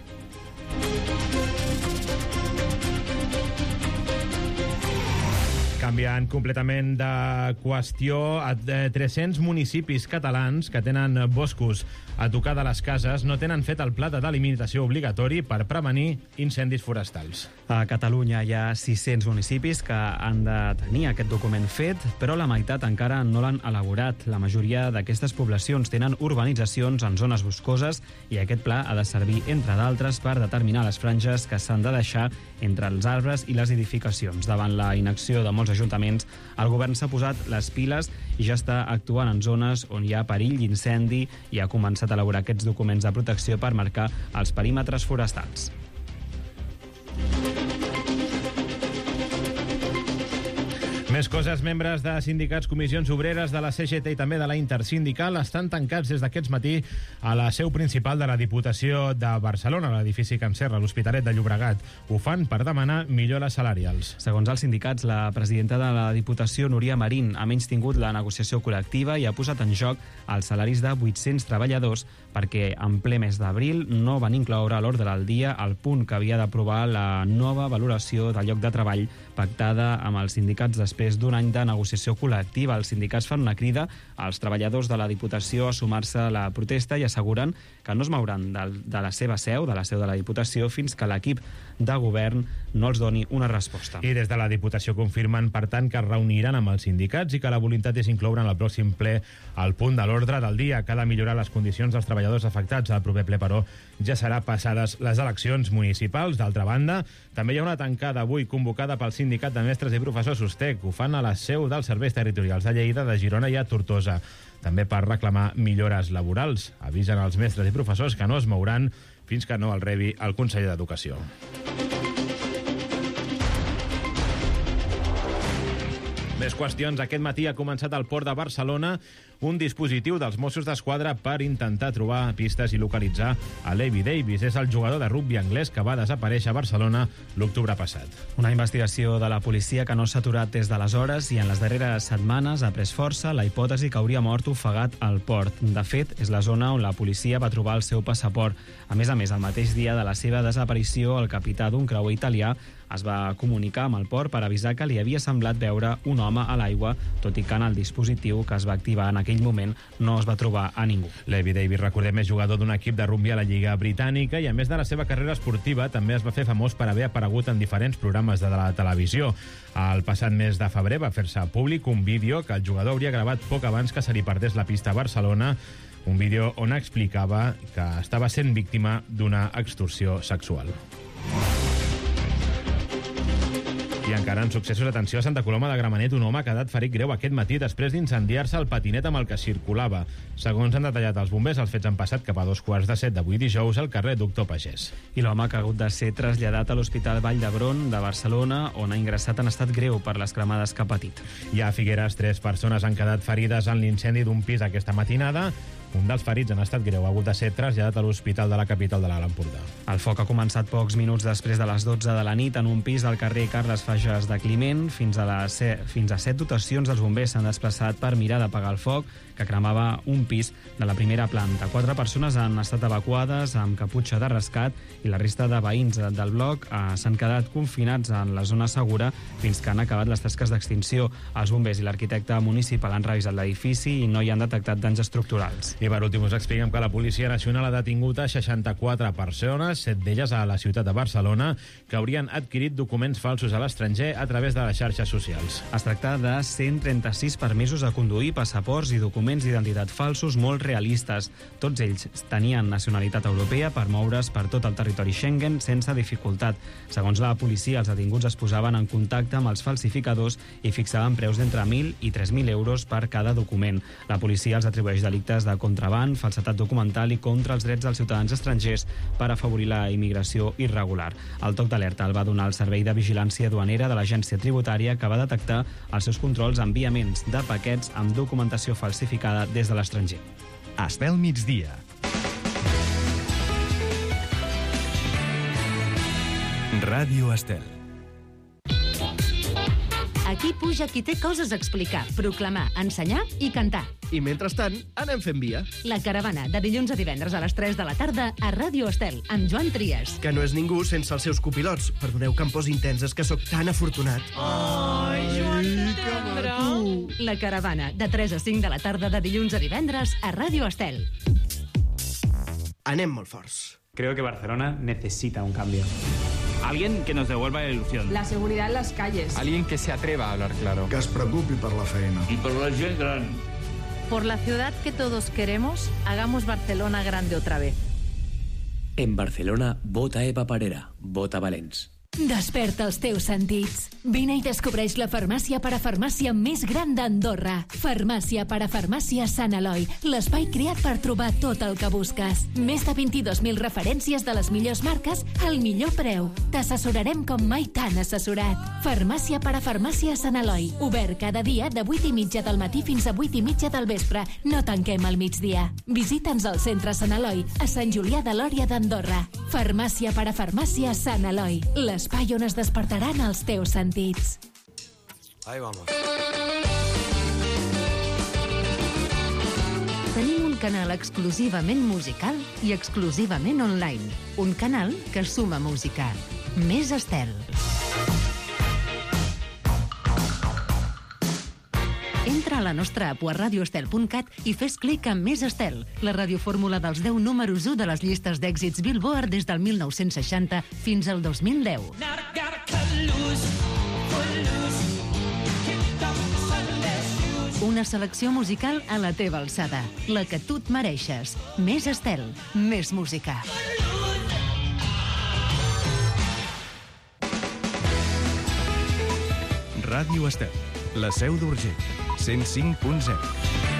[SPEAKER 1] Canviant completament de qüestió, a tres-cents municipis catalans que tenen boscos a tocar de les cases no tenen fet el pla de delimitació obligatori per prevenir incendis forestals.
[SPEAKER 6] A Catalunya hi ha sis-cents municipis que han de tenir aquest document fet, però la meitat encara no l'han elaborat. La majoria d'aquestes poblacions tenen urbanitzacions en zones boscoses i aquest pla ha de servir, entre d'altres, per determinar les franges que s'han de deixar entre els arbres i les edificacions. Davant la inacció de molts ajuntaments, el govern s'ha posat les piles i ja està actuant en zones on hi ha perill d'incendi i ha començat a elaborar aquests documents de protecció per marcar els perímetres forestals.
[SPEAKER 1] Més coses. Membres de sindicats, comissions obreres de la C G T i també de la Intersindical estan tancats des d'aquest matí a la seu principal de la Diputació de Barcelona, l'edifici Can Serra, l'Hospitalet de Llobregat. Ho fan per demanar millores salarials.
[SPEAKER 6] Segons els sindicats, la presidenta de la Diputació, Núria Marín, ha menystingut la negociació col·lectiva i ha posat en joc els salaris de vuit-cents treballadors perquè en ple mes d'abril no van incloure a l'ordre del dia el punt que havia d'aprovar la nova valoració del lloc de treball pactada amb els sindicats després d'un any de negociació col·lectiva. Els sindicats fan una crida als treballadors de la Diputació a sumar-se a la protesta i asseguren que no es mouran de, de la seva seu, de la seu de la Diputació, fins que l'equip de govern no els doni una resposta.
[SPEAKER 1] I des de la Diputació confirmen, per tant, que es reuniran amb els sindicats i que la voluntat és incloure en el pròxim ple el punt de l'ordre del dia, que ha de millorar les condicions dels treballadors afectats. Al proper ple, però, ja serà passades les eleccions municipals. D'altra banda, també hi ha una tancada avui convocada pel Sindicat de Mestres i Professors Ustec. Ho fan a la seu dels serveis territorials de Lleida, de Girona i a Tortosa, també per reclamar millores laborals. Avisen els mestres i professors que no es mouran fins que no el rebi el conseller d'Educació. Més qüestions. Aquest matí ha començat al Port de Barcelona un dispositiu dels Mossos d'Esquadra per intentar trobar pistes i localitzar a Levi Davis. És el jugador de rugbi anglès que va desaparèixer a Barcelona l'octubre passat.
[SPEAKER 6] Una investigació de la policia que no s'ha aturat des d'aleshores i en les darreres setmanes ha pres força la hipòtesi que hauria mort ofegat al port. De fet, és la zona on la policia va trobar el seu passaport. A més a més, el mateix dia de la seva desaparició, el capità d'un creuer italià es va comunicar amb el port per avisar que li havia semblat veure un home a l'aigua, tot i que en el dispositiu que es va activar en aquell moment no es va trobar a ningú.
[SPEAKER 1] Levi Davis, recordem, és jugador d'un equip de rugbi a la Lliga Britànica i, a més de la seva carrera esportiva, també es va fer famós per haver aparegut en diferents programes de la televisió. El passat mes de febrer va fer-se públic un vídeo que el jugador hauria gravat poc abans que se li perdés la pista a Barcelona, un vídeo on explicava que estava sent víctima d'una extorsió sexual. I encara en successos, atenció, a Santa Coloma de Gramenet, un home ha quedat ferit greu aquest matí després d'incendiar-se el patinet amb el que circulava. Segons han detallat els bombers, els fets han passat cap a dos quarts de set d'avui dijous al carrer Doctor Pagès.
[SPEAKER 6] I l'home ha hagut de ser traslladat a l'Hospital Vall d'Hebron de Barcelona, on ha ingressat en estat greu per les cremades que ha patit.
[SPEAKER 1] I a Figueres, tres persones han quedat ferides en l'incendi d'un pis aquesta matinada. Un dels ferits en estat greu ha hagut de ser traslladat a l'hospital de la capital de l'Alt Empordà.
[SPEAKER 6] El foc ha començat pocs minuts després de les dotze de la nit en un pis del carrer Carles Fages de Climent. Fins a, la se... Fins a set dotacions dels bombers s'han desplaçat per mirar d'apagar el foc, que cremava un pis de la primera planta. Quatre persones han estat evacuades amb caputxa de rescat i la resta de veïns del bloc eh, s'han quedat confinats en la zona segura fins que han acabat les tasques d'extinció. Els bombers i l'arquitecte municipal han revisat l'edifici i no hi han detectat danys estructurals.
[SPEAKER 1] I per últim us expliquem que la Policia Nacional ha detingut a seixanta-quatre persones, set d'elles a la ciutat de Barcelona, que haurien adquirit documents falsos a l'estranger a través de les xarxes socials.
[SPEAKER 6] Es tracta de cent trenta-sis permisos a conduir, passaports i documents d'identitat falsos molt realistes. Tots ells tenien nacionalitat europea per moure's per tot el territori Schengen sense dificultat. Segons la policia, els detinguts es posaven en contacte amb els falsificadors i fixaven preus d'entre mil i tres mil euros per cada document. La policia els atribueix delictes de contraban, falsetat documental i contra els drets dels ciutadans estrangers per afavorir la immigració irregular. El toc d'alerta el va donar el Servei de Vigilància Duanera de l'Agència Tributària, que va detectar els seus controls enviaments de paquets amb documentació falsificada des de l'estranger.
[SPEAKER 2] Estel migdia. Ràdio Estel.
[SPEAKER 9] Aquí puja qui té coses a explicar, proclamar, ensenyar i cantar.
[SPEAKER 10] I mentrestant, anem fent via.
[SPEAKER 9] La Caravana, de dilluns a divendres a les tres de la tarda a Ràdio Estel, amb Joan Trias.
[SPEAKER 10] Que no és ningú sense els seus copilots. Perdoneu que em posi intenses, que sóc tan afortunat.
[SPEAKER 9] Ai, Joan, que maco! La Caravana, de tres a cinc de la tarda de dilluns a divendres a Ràdio Estel.
[SPEAKER 10] Anem molt forts.
[SPEAKER 11] Creo que Barcelona necesita un cambio. Alguien que nos devuelva la ilusión.
[SPEAKER 24] La seguridad en las calles.
[SPEAKER 11] Alguien que se atreva a hablar claro.
[SPEAKER 25] Que es preocupi per la feina.
[SPEAKER 21] Y por la gent gran.
[SPEAKER 9] Por la ciudad que todos queremos, hagamos Barcelona grande otra vez.
[SPEAKER 26] En Barcelona, vota Eva Parera, vota Valens.
[SPEAKER 9] Desperta els teus sentits. Vine i descobreix la farmàcia parafarmàcia més gran d'Andorra. Farmàcia parafarmàcia Sant Eloi, l'espai creat per trobar tot el que busques. Més de vint-i-dos mil referències de les millors marques al millor preu. T'assessorarem com mai t'han assessorat. Farmàcia parafarmàcia Sant Eloi, obert cada dia de vuit i mitja del matí fins a vuit i mitja del vespre. No tanquem al migdia. Visita'ns al centre Sant Eloi, a Sant Julià de Lòria d'Andorra. Farmàcia parafarmàcia Sant Eloi, l'espai on es despertaran els teus sentits.
[SPEAKER 25] Ahí vamos.
[SPEAKER 9] Tenim un canal exclusivament musical i exclusivament online. Un canal que suma música. Més Estel. Entra
[SPEAKER 4] a la nostra app o a radio estel punt cat i fes clic en Més Estel, la radiofórmula dels deu números u de les llistes d'èxits Billboard des del mil nou-cents seixanta fins al dos mil deu. Una selecció musical a la teva alçada, la que tu et mereixes. Més Estel, més música.
[SPEAKER 2] Ràdio Estel, la seu d'Urgell, cent cinc punt zero.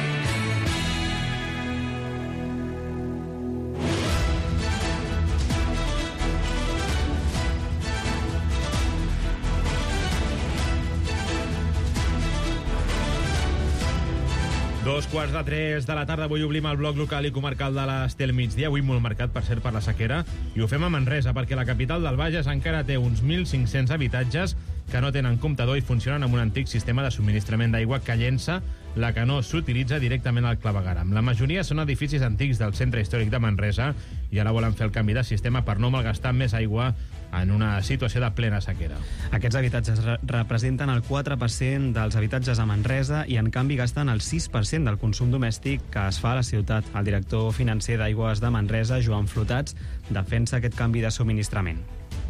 [SPEAKER 1] Dos quarts de tres de la tarda, avui obrim el bloc local i comarcal de l'Estel migdia, avui molt marcat, per cert, per la sequera, i ho fem a Manresa, perquè la capital del Bages encara té uns mil cinc-cents habitatges que no tenen comptador i funcionen amb un antic sistema de subministrament d'aigua que llença la que no s'utilitza directament al clavegueram. La majoria són edificis antics del centre històric de Manresa i ara volen fer el canvi de sistema per no malgastar més aigua en una situació de plena sequera.
[SPEAKER 6] Aquests habitatges re representen el quatre per cent dels habitatges a Manresa i, en canvi, gasten el sis per cent del consum domèstic que es fa a la ciutat. El director financer d'Aigües de Manresa, Joan Flotats, defensa aquest canvi de subministrament.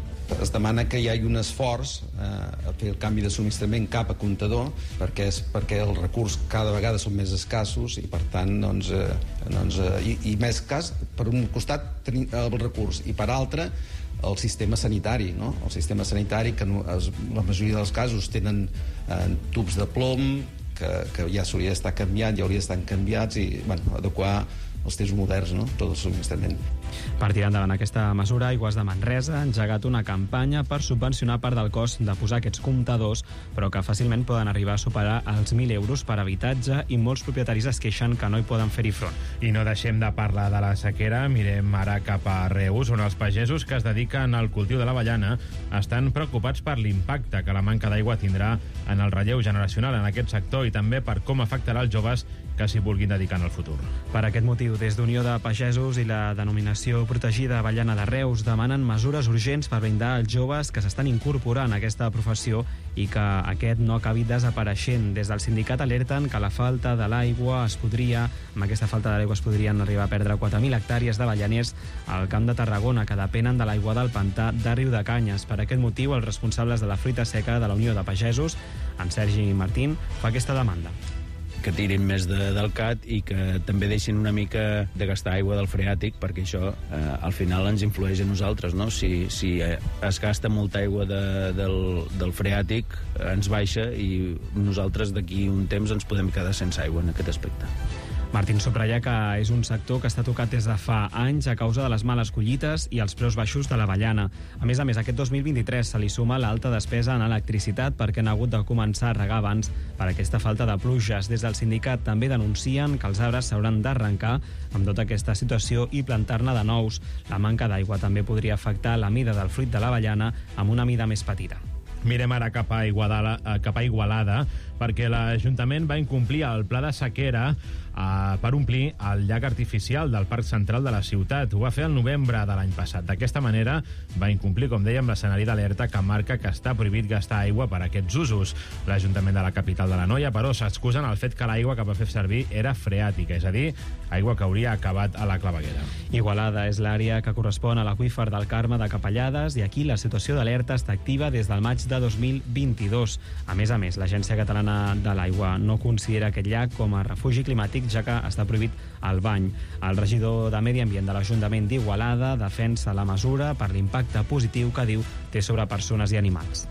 [SPEAKER 12] Es demana que hi hagi un esforç eh, a fer el canvi de subministrament cap a comptador perquè, és, perquè els recursos cada vegada són més escassos i, per tant, doncs, eh, doncs, eh, i, i més cas, per un costat, tenim el recurs i, per altre, el sistema sanitari, no? El sistema sanitari que no, es, la majoria dels casos tenen eh, tubs de plom que, que ja s'hauria d'estar canviat, ja hauria d'estar canviats i, bueno, adequar els temps moderns, no? Tot el subministrament.
[SPEAKER 6] Per tirar endavant aquesta mesura, Aigües de Manresa ha engegat una campanya per subvencionar part del cost de posar aquests comptadors, però que fàcilment poden arribar a superar els mil euros per habitatge i molts propietaris es queixen que no hi poden fer-hi front.
[SPEAKER 1] I no deixem de parlar de la sequera, mirem ara cap a Reus, on els pagesos que es dediquen al cultiu de l'avellana estan preocupats per l'impacte que la manca d'aigua tindrà en el relleu generacional en aquest sector i també per com afectarà els joves que s'hi vulguin dedicar en el futur.
[SPEAKER 6] Per aquest motiu, des d'Unió de Pagesos i la denominació protegida Avellana de Reus demanen mesures urgents per blindar els joves que s'estan incorporant a aquesta professió i que aquest no acabi desapareixent. Des del sindicat alerten que la falta de l'aigua es podria, amb aquesta falta de l'aigua es podrien arribar a perdre quatre mil hectàrees d'avellaners al Camp de Tarragona, que depenen de l'aigua del pantà de Riudecanyes. Per aquest motiu, els responsables de la fruita seca de la Unió de Pagesos, en Sergi Martín, fa aquesta demanda.
[SPEAKER 14] Que tirin més de, del C A T i que també deixin una mica de gastar aigua del freàtic, perquè això eh, al final ens influeix a nosaltres, no? Si, si eh, es gasta molta aigua de, del, del freàtic, eh, ens baixa i nosaltres d'aquí un temps ens podem quedar sense aigua en aquest aspecte.
[SPEAKER 6] Martín subratlla que és un sector que està tocat des de fa anys a causa de les males collites i els preus baixos de l'avellana. A més a més, aquest dos mil vint-i-tres se li suma l'alta despesa en electricitat perquè han hagut de començar a regar abans per aquesta falta de pluges. Des del sindicat també denuncien que els arbres s'hauran d'arrencar amb tota aquesta situació i plantar-ne de nous. La manca d'aigua també podria afectar la mida del fruit de l'avellana amb una mida més petita.
[SPEAKER 1] Mirem ara cap a Igualada, cap a Igualada perquè l'Ajuntament va incomplir el pla de sequera eh, per omplir el llac artificial del Parc Central de la ciutat. Ho va fer el novembre de l'any passat. D'aquesta manera va incomplir, com dèiem, l'escenari d'alerta que marca que està prohibit gastar aigua per a aquests usos. L'Ajuntament de la capital de l'Anoia, però, s'excusen al fet que l'aigua que va fer servir era freàtica, és a dir, aigua que hauria acabat a la claveguera.
[SPEAKER 6] Igualada és l'àrea que correspon a l'aqüífer del Carme de Capellades i aquí la situació d'alerta està activa des del maig de dos mil vint-i-dos. A més a més, l'Agència Catalana de l'Aigua no considera aquest llac com a refugi climàtic, ja que està prohibit el bany. El regidor de Medi Ambient de l'Ajuntament d'Igualada defensa la mesura per l'impacte positiu que diu té sobre persones i animals.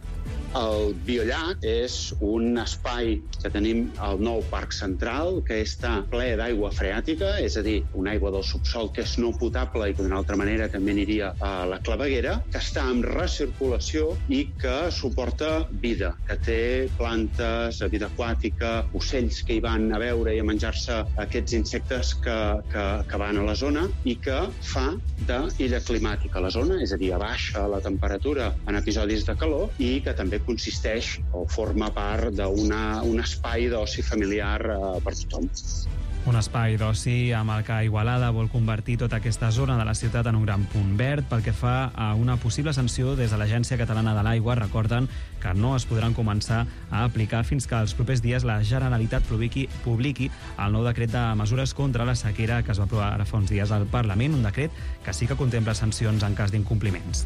[SPEAKER 15] El biollac és un espai que tenim al nou Parc Central que està ple d'aigua freàtica, és a dir, una aigua del subsol que és no potable i que d'una altra manera també aniria a la claveguera, que està en recirculació i que suporta vida, que té plantes, vida aquàtica, ocells que hi van a veure i a menjar-se aquests insectes que, que, que van a la zona i que fa d'illa climàtica a la zona, és a dir, abaixa la temperatura en episodis de calor i que també consisteix o forma part d'un espai d'oci familiar eh, per tothom.
[SPEAKER 6] Un espai d'oci amb el que Igualada vol convertir tota aquesta zona de la ciutat en un gran punt verd. Pel que fa a una possible sanció, des de l'Agència Catalana de l'Aigua recorden que no es podran començar a aplicar fins que els propers dies la Generalitat publiqui, publiqui el nou decret de mesures contra la sequera que es va aprovar ara fa uns dies al Parlament, un decret que sí que contempla sancions en cas d'incompliments.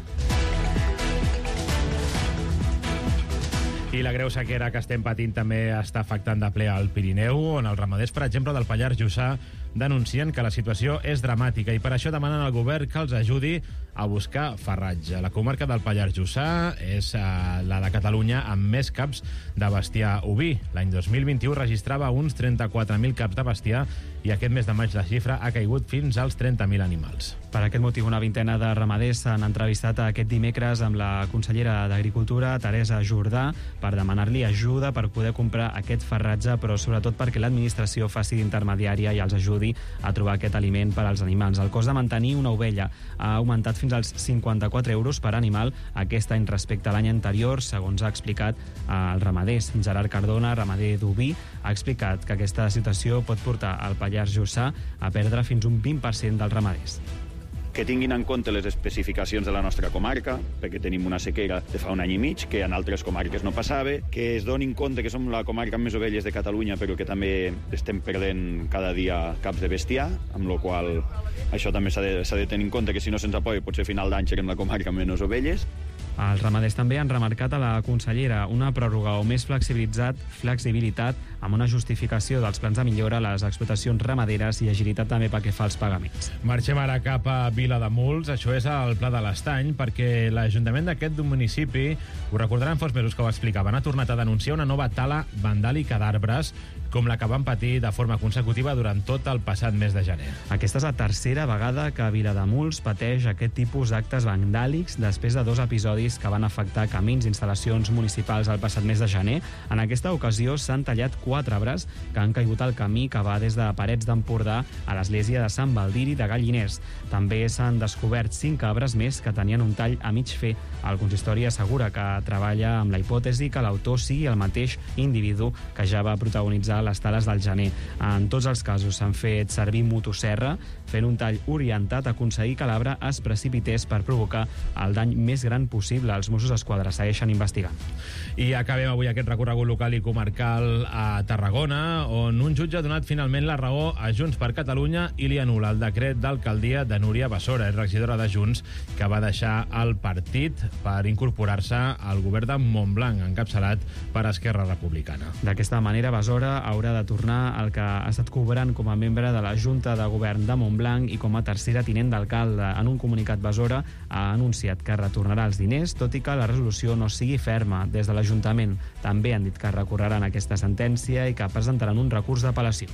[SPEAKER 1] I la greu sequera que estem patint també està afectant de ple al Pirineu, on els ramaders, per exemple, del Pallars Jussà, denuncien que la situació és dramàtica i per això demanen al govern que els ajudi a buscar farratge. La comarca del Pallars Jussà és eh, la de Catalunya amb més caps de bestiar oví. L'any dos mil vint-i-u registrava uns trenta-quatre mil caps de bestiar i aquest mes de maig la xifra ha caigut fins als trenta mil animals.
[SPEAKER 6] Per aquest motiu, una vintena de ramaders s'han entrevistat aquest dimecres amb la consellera d'Agricultura, Teresa Jordà, per demanar-li ajuda per poder comprar aquest farratge, però sobretot perquè l'administració faci d'intermediària i els ajudi a trobar aquest aliment per als animals. El cost de mantenir una ovella ha augmentat fins als cinquanta-quatre euros per animal aquest any respecte a l'any anterior, segons ha explicat el ramader. Gerard Cardona, ramader d'oví, ha explicat que aquesta situació pot portar al Pallars Jussà a perdre fins un vint per cent dels ramaders.
[SPEAKER 7] Que tinguin en compte les especificacions de la nostra comarca, perquè tenim una sequera de fa un any i mig, que en altres comarques no passava, que es donin compte que som la comarca amb més ovelles de Catalunya, però que també estem perdent cada dia caps de bestiar, amb la qual això també s'ha de, s'ha de tenir en compte, que si no se'ns apoya potser a final d'any serem la comarca amb menys ovelles.
[SPEAKER 6] Els ramaders també han remarcat a la consellera una pròrroga o més flexibilitat, flexibilitat amb una justificació dels plans de millora a les explotacions ramaderes i agilitat també pel que fa als pagaments.
[SPEAKER 1] Marxem ara cap a Vilademuls, això és al Pla de l'Estany, perquè l'Ajuntament d'aquest municipi, ho recordaran fa uns mesos que ho explicaven, ha tornat a denunciar una nova tala vandàlica d'arbres com la que van patir de forma consecutiva durant tot el passat mes de gener.
[SPEAKER 6] Aquesta és la tercera vegada que Vilademuls pateix aquest tipus d'actes vandàlics després de dos episodis que van afectar camins i instal·lacions municipals el passat mes de gener. En aquesta ocasió s'han tallat quatre arbres que han caigut al camí que va des de Parets d'Empordà a l'església de Sant Baldiri de Galliners. També s'han descobert cinc arbres més que tenien un tall a mig fer. El consistori assegura que treballa amb la hipòtesi que l'autor sigui el mateix individu que ja va protagonitzar les tales del gener. En tots els casos s'han fet servir motosserra, fent un tall orientat a aconseguir que l'arbre es precipités per provocar el dany més gran possible. Els Mossos d'Esquadra segueixen investigant.
[SPEAKER 1] I acabem avui aquest recorregut local i comarcal a Tarragona, on un jutge ha donat finalment la raó a Junts per Catalunya i li anul·la el decret d'alcaldia de Núria Bessora, regidora de Junts, que va deixar el partit per incorporar-se al govern de Montblanc, encapçalat per Esquerra Republicana.
[SPEAKER 6] D'aquesta manera, Bessora haurà de tornar el que ha estat cobrant com a membre de la Junta de Govern de Montblanc i com a tercera tinent d'alcalde. En un comunicat, Bessora ha anunciat que retornarà els diners, tot i que la resolució no sigui ferma. Des de l'Ajuntament també han dit que recorreran aquesta sentència i que presentaran un recurs d'apel·lació.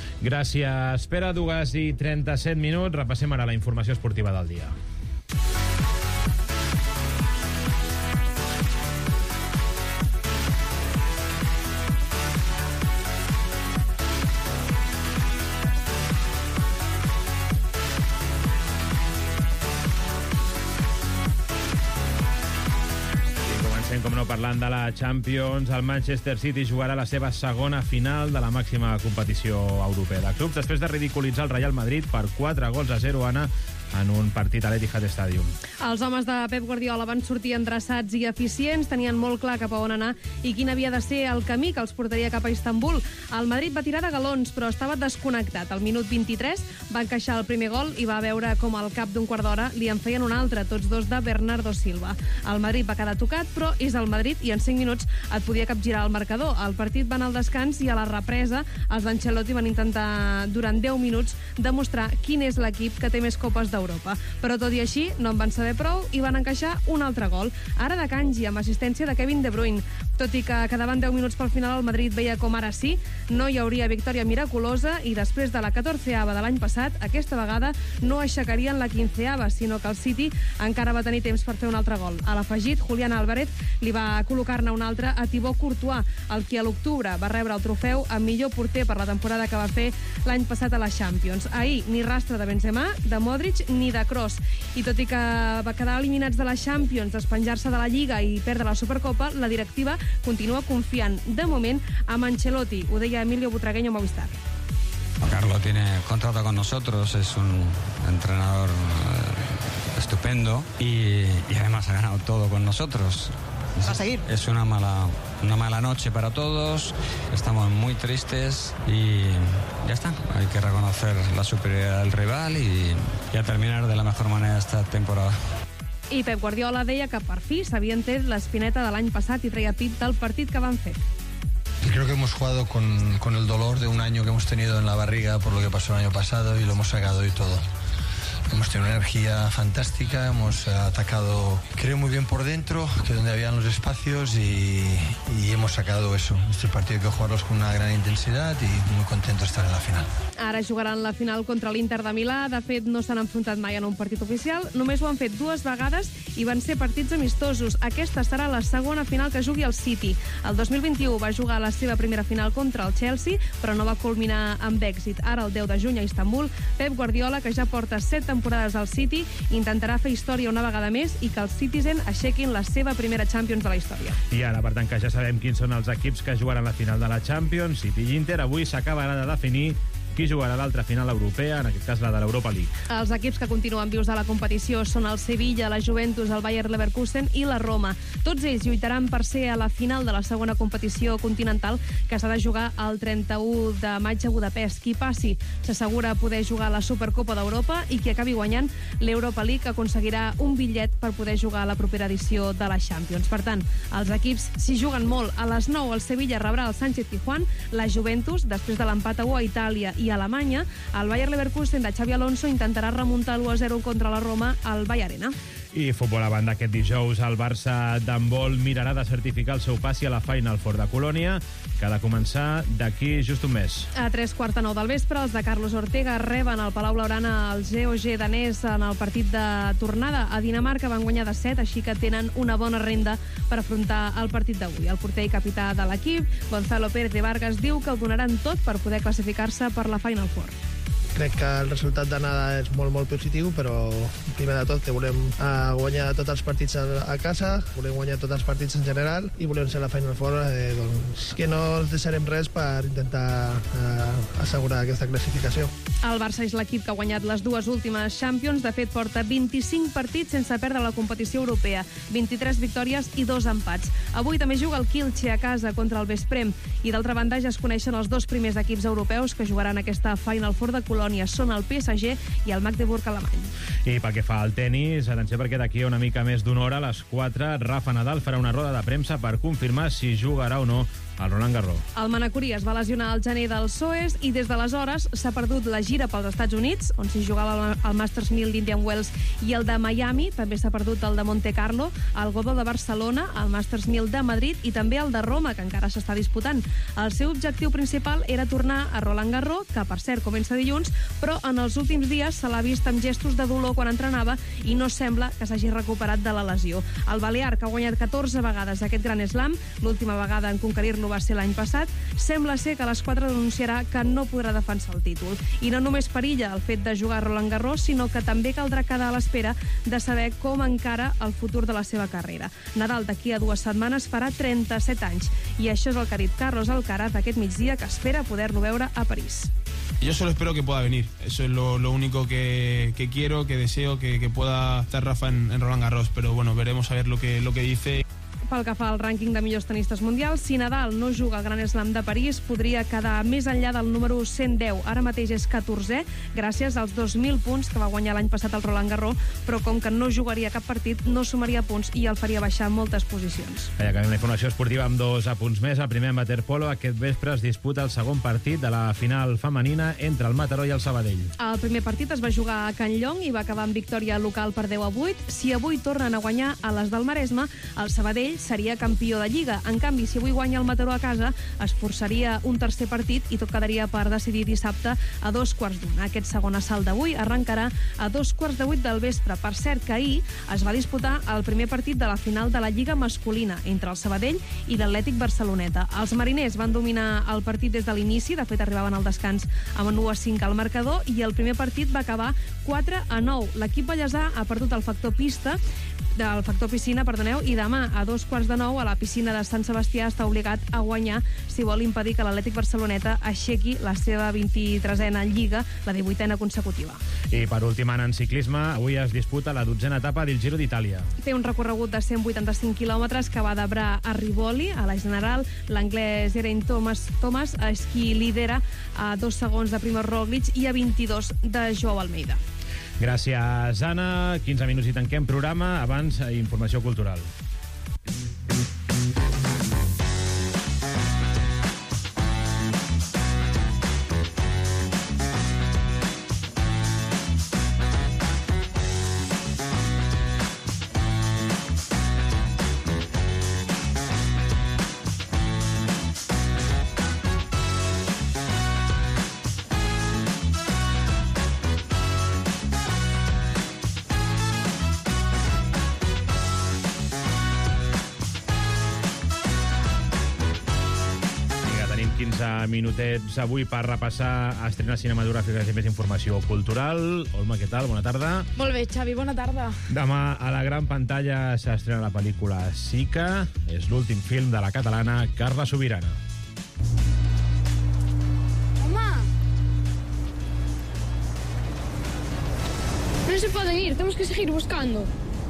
[SPEAKER 1] Gràcies, Pere. Dues i trenta-set minuts. Repassem ara la informació esportiva del dia. Com no, parlant de la Champions, el Manchester City jugarà la seva segona final de la màxima competició europea de clubs després de ridiculitzar el Real Madrid per quatre gols a zero, Anna, en un partit a l'Etihad Stadium.
[SPEAKER 13] Els homes de Pep Guardiola van sortir endreçats i eficients, tenien molt clar cap a on anar i quin havia de ser el camí que els portaria cap a Istanbul. El Madrid va tirar de galons, però estava desconnectat. Al minut vint-i-tres va encaixar el primer gol i va veure com al cap d'un quart d'hora li en feien un altre, tots dos de Bernardo Silva. El Madrid va quedar tocat, però és el Madrid i en cinc minuts et podia capgirar el marcador. El partit va anar al descans i a la represa els d'Ancelotti van intentar durant deu minuts demostrar quin és l'equip que té més copes d'Europa. Però tot i així no en van saber prou i van encaixar un altre gol. Ara de Kanji, amb assistència de Kevin De Bruyne. Tot i que quedaven deu minuts pel final, el Madrid veia com ara sí, no hi hauria victòria miraculosa i després de la catorceava de l'any passat, aquesta vegada no aixecarien la quinceava, sinó que el City encara va tenir temps per fer un altre gol. A l'afegit, Julián Álvarez li va col·locar-ne un altre a Thibaut Courtois, el qui a l'octubre va rebre el trofeu a millor porter per la temporada que va fer l'any passat a la Champions. Ahir, ni rastre de Benzema, de Modric ni de Kroos. I tot i que va quedar eliminats de la Champions, despenjar-se de la Lliga i perdre la Supercopa, la directiva continua confiant, de moment, amb Ancelotti. Ho deia Emilio Butragueño a Movistar.
[SPEAKER 16] Carlos tiene contrato con nosotros, es un entrenador eh, estupendo y, y además ha ganado todo con nosotros.
[SPEAKER 17] ¿Va a seguir?
[SPEAKER 16] Es una mala, una mala noche para todos, estamos muy tristes y ya está. Hay que reconocer la superioridad del rival y, y a terminar de la mejor manera esta temporada.
[SPEAKER 13] I Pep Guardiola deia que per fi s'havia entès l'espineta de l'any passat i treia pit del partit que van fer.
[SPEAKER 18] Creo que hemos jugado con, con el dolor de un año que hemos tenido en la barriga por lo que pasó el año pasado y lo hemos sacado y todo. Hemos tenido una energía fantástica, hemos atacado, creo, muy bien por dentro, que es donde habían los espacios y, y hemos sacado eso. Este partido hay que jugarlos con una gran intensidad y muy contento de estar en la final.
[SPEAKER 13] Ara jugaran la final contra l'Inter de Milà. De fet, no s'han enfrontat mai en un partit oficial. Només ho han fet dues vegades i van ser partits amistosos. Aquesta serà la segona final que jugui el City. El dos mil vint-i-u va jugar la seva primera final contra el Chelsea, però no va culminar amb èxit. Ara, el deu de juny a Istanbul, Pep Guardiola, que ja porta set temporades al City, intentarà fer història una vegada més i que els Citizen aixequin la seva primera Champions de la història.
[SPEAKER 1] I ara, per tant, que ja sabem quins són els equips que jugaran la final de la Champions, City i Inter, avui s'acabarà de definir qui jugarà l'altra final europea, en aquest cas la de l'Europa League.
[SPEAKER 13] Els equips que continuen vius a la competició són el Sevilla, la Juventus, el Bayer Leverkusen i la Roma. Tots ells lluitaran per ser a la final de la segona competició continental que s'ha de jugar el trenta-u de maig a Budapest. Qui passi s'assegura poder jugar a la Supercopa d'Europa i qui acabi guanyant l'Europa League aconseguirà un bitllet per poder jugar a la propera edició de la Champions. Per tant, els equips s'hi juguen molt. A les nou el Sevilla rebrà el Sánchez Pizjuán, la Juventus, després de l'empat a u a Itàlia i a Alemanya, el Bayer Leverkusen de Xabi Alonso intentarà remuntar l'u a zero contra la Roma al Vall Arena.
[SPEAKER 1] I futbol a banda, aquest dijous el Barça d'handbol mirarà de certificar el seu passi a la Final Four de Colònia, que ha de començar d'aquí just un mes.
[SPEAKER 13] A tres quarts de nou del vespre, els de Carlos Ortega reben al Palau Blaugrana el G O G danès en el partit de tornada. A Dinamarca van guanyar de set, així que tenen una bona renda per afrontar el partit d'avui. El porter i capità de l'equip, Gonzalo Pérez de Vargas, diu que ho donaran tot per poder classificar-se per la Final Four.
[SPEAKER 19] Crec que el resultat d'anada és molt, molt positiu, però primer de tot que volem uh, guanyar tots els partits a, a casa, volem guanyar tots els partits en general i volem ser a la Final Four, eh, doncs, que no ens deixarem res per intentar uh, assegurar aquesta classificació.
[SPEAKER 13] El Barça és l'equip que ha guanyat les dues últimes Champions. De fet, porta vint-i-cinc partits sense perdre la competició europea, vint-i-tres victòries i dos empats. Avui també juga el Kielce a casa contra el Vesprem i d'altra banda ja es coneixen els dos primers equips europeus que jugaran aquesta Final Four de Colònia. Són el P S G i el Magdeburg alemany.
[SPEAKER 1] I pel que fa al tennis, atenció perquè d'aquí a una mica més d'una hora, a les quatre, Rafa Nadal farà una roda de premsa per confirmar si jugarà o no al Roland Garros.
[SPEAKER 13] El manacorí es va lesionar al gener del Soes i des d'aleshores s'ha perdut la gira pels Estats Units, on s'hi jugava el Masters mil d'Indian Wells i el de Miami, també s'ha perdut el de Monte Carlo, el Godó de Barcelona, el Masters mil de Madrid i també el de Roma, que encara s'està disputant. El seu objectiu principal era tornar a Roland Garros, que per cert comença dilluns, però en els últims dies se l'ha vist amb gestos de dolor quan entrenava i no sembla que s'hagi recuperat de la lesió. El balear, que ha guanyat catorze vegades aquest Gran Slam, l'última vegada en conquerir-lo va ser l'any passat, sembla ser que a les quatre denunciarà que no podrà defensar el títol. I no només perilla el fet de jugar a Roland Garros, sinó que també caldrà quedar a l'espera de saber com encara el futur de la seva carrera. Nadal d'aquí a dues setmanes farà trenta-set anys i això és el que ha dit Carlos Alcaraz aquest migdia, que espera poder-lo veure a París.
[SPEAKER 20] Yo solo espero que pueda venir. Eso es lo, lo único que, que quiero, que deseo, que, que pueda estar Rafa en, en Roland Garros. Pero bueno, veremos a ver lo que, lo que dice.
[SPEAKER 13] Pel que fa al rànquing de millors tenistes mundials, si Nadal no juga al Gran Slam de París, podria quedar més enllà del número cent deu. Ara mateix és catorzè, gràcies als dos mil punts que va guanyar l'any passat al Roland Garros, però com que no jugaria cap partit, no sumaria punts i el faria baixar moltes posicions.
[SPEAKER 1] Ja acabem la informació esportiva amb dos apunts més. El primer, en waterpolo, aquest vespre es disputa el segon partit de la final femenina entre el Mataró i el Sabadell.
[SPEAKER 13] El primer partit es va jugar a Can Llong i va acabar amb victòria local per deu a vuit. Si avui tornen a guanyar a les del Maresme, el Sabadell seria campió de Lliga. En canvi, si avui guanya el Mataró a casa, es forçaria un tercer partit i tot quedaria per decidir dissabte a dos quarts d'una. Aquest segon assalt d'avui arrencarà a dos quarts de vuit del vespre. Per cert, que ahir es va disputar el primer partit de la final de la Lliga masculina entre el Sabadell i l'Atlètic Barceloneta. Els mariners van dominar el partit des de l'inici, de fet arribaven al descans amb un u a cinc al marcador i el primer partit va acabar quatre a nou. L'equip ballesà ha perdut el factor pista del factor piscina, perdoneu, i demà a dos quarts de nou a la piscina de Sant Sebastià està obligat a guanyar si vol impedir que l'Atlètic Barceloneta aixequi la seva vint-i-tresena Lliga, la divuitena consecutiva.
[SPEAKER 1] I per últim, en ciclisme, avui es disputa la dotzena etapa del Giro d'Itàlia.
[SPEAKER 13] Té un recorregut de cent vuitanta-cinc quilòmetres que va de Bra a Rivoli, a la general. L'anglès Geraint Thomas, Thomas és qui lidera a dos segons de Primož Roglič i a vint-i-dos de Joao Almeida.
[SPEAKER 1] Gràcies, Anna. quinze minuts i tanquem programa. Abans, informació cultural. Minutets avui per repassar estrenes cinematogràfiques i més informació cultural. Olma, què tal? Bona tarda.
[SPEAKER 3] Molt bé, Xavi, bona tarda.
[SPEAKER 1] Demà a la gran pantalla s'estrena la pel·lícula Sica. És l'últim film de la catalana Carla Sobirana.
[SPEAKER 3] Home! No se pueden ir, tenemos que seguir buscando.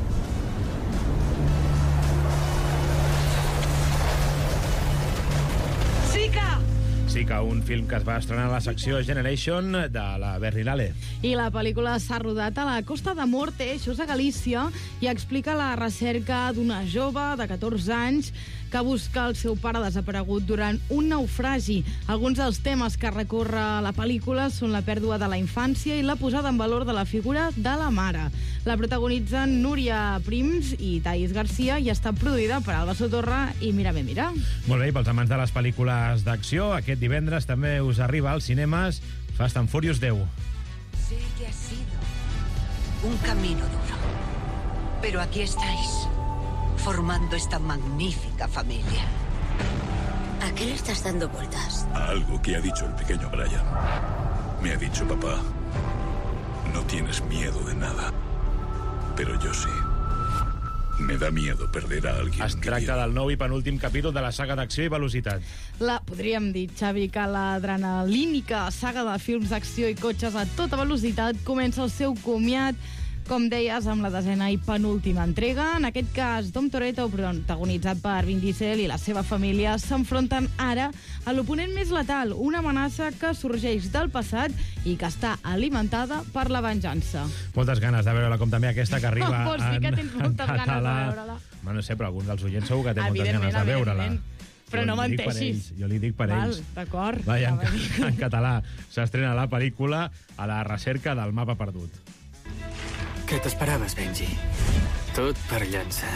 [SPEAKER 13] Sica!
[SPEAKER 1] Sica, un film que es va estrenar a la secció Generation de la Berlinale.
[SPEAKER 3] I la pel·lícula s'ha rodat a la Costa de Morte, això és a Galícia, i explica la recerca d'una jove de catorze anys que busca el seu pare desaparegut durant un naufragi. Alguns dels temes que recorre la pel·lícula són la pèrdua de la infància i la posada en valor de la figura de la mare. La protagonitzen Núria Prims i Thaís Garcia i està produïda per Alba Sotorra i Mira bé, mira.
[SPEAKER 1] Molt bé, i pels amants de les pel·lícules d'acció, aquest divendres també us arriba als cinemes Fast and Furious deu.
[SPEAKER 5] Sé que ha sido un camino duro, pero aquí estáis, formando esta magnífica familia.
[SPEAKER 17] ¿A qué le estás dando vueltas?
[SPEAKER 22] A algo que ha dicho el pequeño Brian. Me ha dicho, papá, no tienes miedo de nada, pero yo sí. Me da miedo perder a alguien.
[SPEAKER 1] Es tracta del nou i penúltim capítol de la saga d'acció i velocitat.
[SPEAKER 3] La, podríem dir, Xavi, que l'adrenalínica saga de films d'acció i cotxes a tota velocitat comença el seu comiat, com deies, amb la desena i penúltima entrega. En aquest cas, Dom Toretto, protagonitzat per Vin Diesel i la seva família, s'enfronten ara a l'oponent més letal, una amenaça que sorgeix del passat i que està alimentada per la venjança.
[SPEAKER 1] Moltes ganes de veure-la, com també aquesta que arriba
[SPEAKER 3] Vols dir que tens moltes ganes de veure-la?
[SPEAKER 1] Bueno, no sé, però algun dels oients segur que té moltes ganes de veure-la.
[SPEAKER 3] Però no menteixis.
[SPEAKER 1] Jo li dic per
[SPEAKER 3] Val,
[SPEAKER 1] ells.
[SPEAKER 3] d'acord.
[SPEAKER 1] Va, en, en català s'estrena la pel·lícula A la recerca del mapa perdut.
[SPEAKER 23] Què t'esperaves, Benji? Tot per llançar.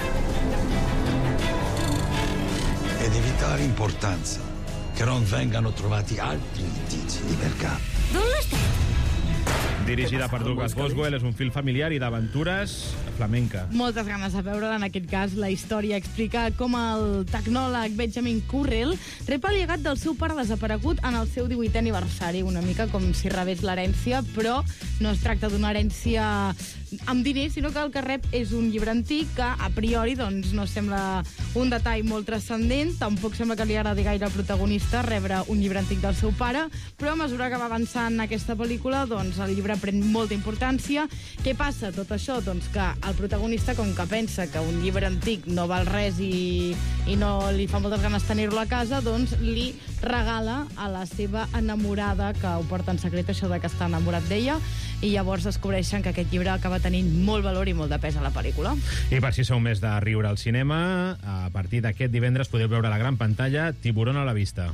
[SPEAKER 25] È di vitale importanza che non vengano trovati altri indizi di mercato.
[SPEAKER 3] D'on l'has tret?
[SPEAKER 1] Dirigida per Douglas Boswell, és un film familiar i d'aventures flamenca.
[SPEAKER 3] Moltes ganes de veure-la. En aquest cas, la història explica com el tecnòleg Benjamin Currell rep el llegat del seu pare desaparegut en el seu divuitè aniversari, una mica com si rebés l'herència, però no es tracta d'una herència amb diners, sinó que el que rep és un llibre antic que, a priori, doncs, no sembla un detall molt transcendent. Tampoc sembla que li agradi gaire al protagonista rebre un llibre antic del seu pare, però a mesura que va avançant aquesta pel·lícula, doncs, el llibre pren molta importància. Què passa? Tot això, doncs, que el protagonista, com que pensa que un llibre antic no val res i, i no li fa moltes ganes tenir-lo a casa, doncs li regala a la seva enamorada, que ho porta en secret, això de que està enamorat d'ella, i llavors descobreixen que aquest llibre acaba tenint molt valor i molt de pes a la pel·lícula.
[SPEAKER 1] I per si sou més de riure al cinema, a partir d'aquest divendres podeu veure a la gran pantalla Tiburón a la vista.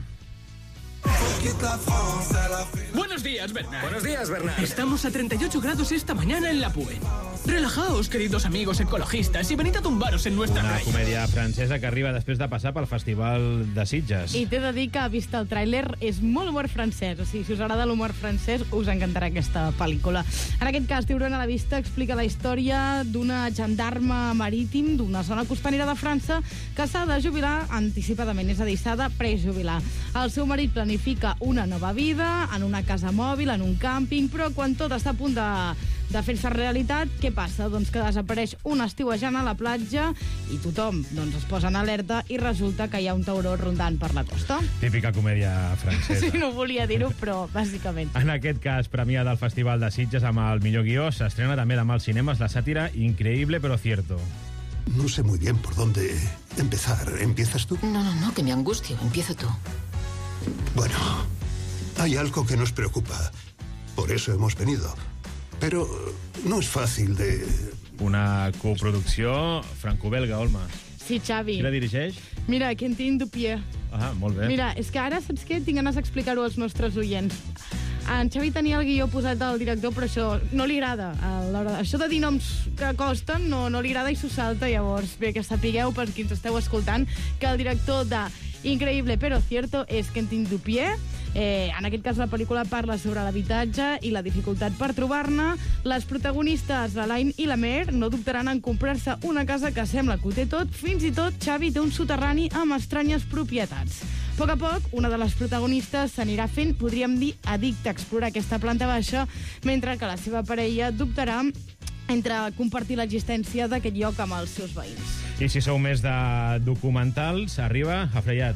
[SPEAKER 24] Buenos días, Bernard.
[SPEAKER 22] Buenos días, Bernard.
[SPEAKER 24] Estamos a treinta y ocho grados esta mañana en la P U E. Relajaos, queridos amigos ecologistas, y venid a tumbaros en nuestra
[SPEAKER 1] Una
[SPEAKER 24] raíz.
[SPEAKER 1] comèdia francesa que arriba després de passar pel Festival de Sitges.
[SPEAKER 3] I t'he de dir que, vist el tràiler, és molt humor francès. O sigui, si us agrada l'humor francès, us encantarà aquesta pel·lícula. En aquest cas, Tiburón a la vista explica la història d'una gendarme marítim d'una zona costanera de França que s'ha de jubilar anticipadament, és a dir, s'ha de prejubilar. El seu marit planifica una nova vida en una casa mòbil, en un càmping, però quan tot està a punt de de fer-se realitat, què passa? Doncs que desapareix un estiuejant a la platja i tothom doncs, es posa en alerta i resulta que hi ha un tauró rondant per la costa.
[SPEAKER 1] Típica comèdia francesa.
[SPEAKER 3] Sí, no volia dir-ho, però bàsicament.
[SPEAKER 1] En aquest cas, premiada al Festival de Sitges amb el millor guió, s'estrena també demà als cinemes la sàtira Increíble pero cierto.
[SPEAKER 8] No sé muy bien por dónde empezar. ¿Empiezas tú?
[SPEAKER 17] No, no, no, que me angustio. Empiezo tú.
[SPEAKER 8] Bueno, hay algo que nos preocupa. Por eso hemos venido. Pero no es fácil de...
[SPEAKER 1] Una coproducció franco-belga, Olma.
[SPEAKER 3] Sí, Xavi.
[SPEAKER 1] Qui la dirigeix?
[SPEAKER 3] Mira, Quentin Dupieux.
[SPEAKER 1] Ah, molt bé.
[SPEAKER 3] Mira, és que ara, saps què? Tinc ganes d'explicar-ho als nostres oients. En Xavi tenia el guió posat del director, però això no li agrada. A l'hora de... Això de dir noms que costen no, no li agrada i s'ho salta. Llavors, bé, que sapigueu, per qui ens esteu escoltant, que el director de Increíble pero cierto és Quentin Dupieux. Eh, en aquest cas, la pel·lícula parla sobre l'habitatge i la dificultat per trobar-ne. Les protagonistes, l'Alain i la Mer, no dubtaran en comprar-se una casa que sembla que ho té tot. Fins i tot, Xavi té un soterrani amb estranyes propietats. A poc a poc, una de les protagonistes s'anirà fent, podríem dir, addicta a explorar aquesta planta baixa, mentre que la seva parella dubtarà entre compartir l'existència d'aquest lloc amb els seus veïns.
[SPEAKER 1] I si sou més de documentals, arriba a Freyat.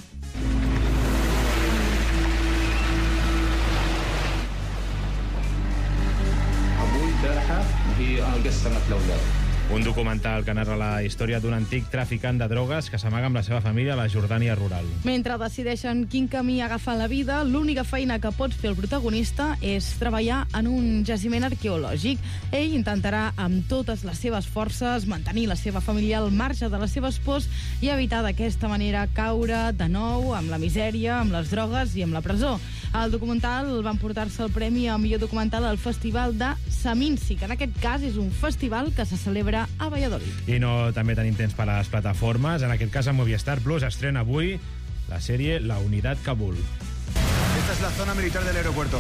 [SPEAKER 1] Un documental que narra la història d'un antic traficant de drogues que s'amaga amb la seva família a la Jordània rural.
[SPEAKER 3] Mentre decideixen quin camí agafar la vida, l'única feina que pot fer el protagonista és treballar en un jaciment arqueològic. Ell intentarà amb totes les seves forces mantenir la seva família al marge de les seves pors i evitar d'aquesta manera caure de nou amb la misèria, amb les drogues i amb la presó. El documental va emportar-se el premi a millor documental al Festival de Saminsi, que en aquest cas és un festival que se celebra a Valladolid.
[SPEAKER 1] I no també tenim temps per a les plataformes. En aquest cas, a Movistar Plus estrena avui la sèrie La Unidad Kabul.
[SPEAKER 9] Esta es la zona militar del aeropuerto.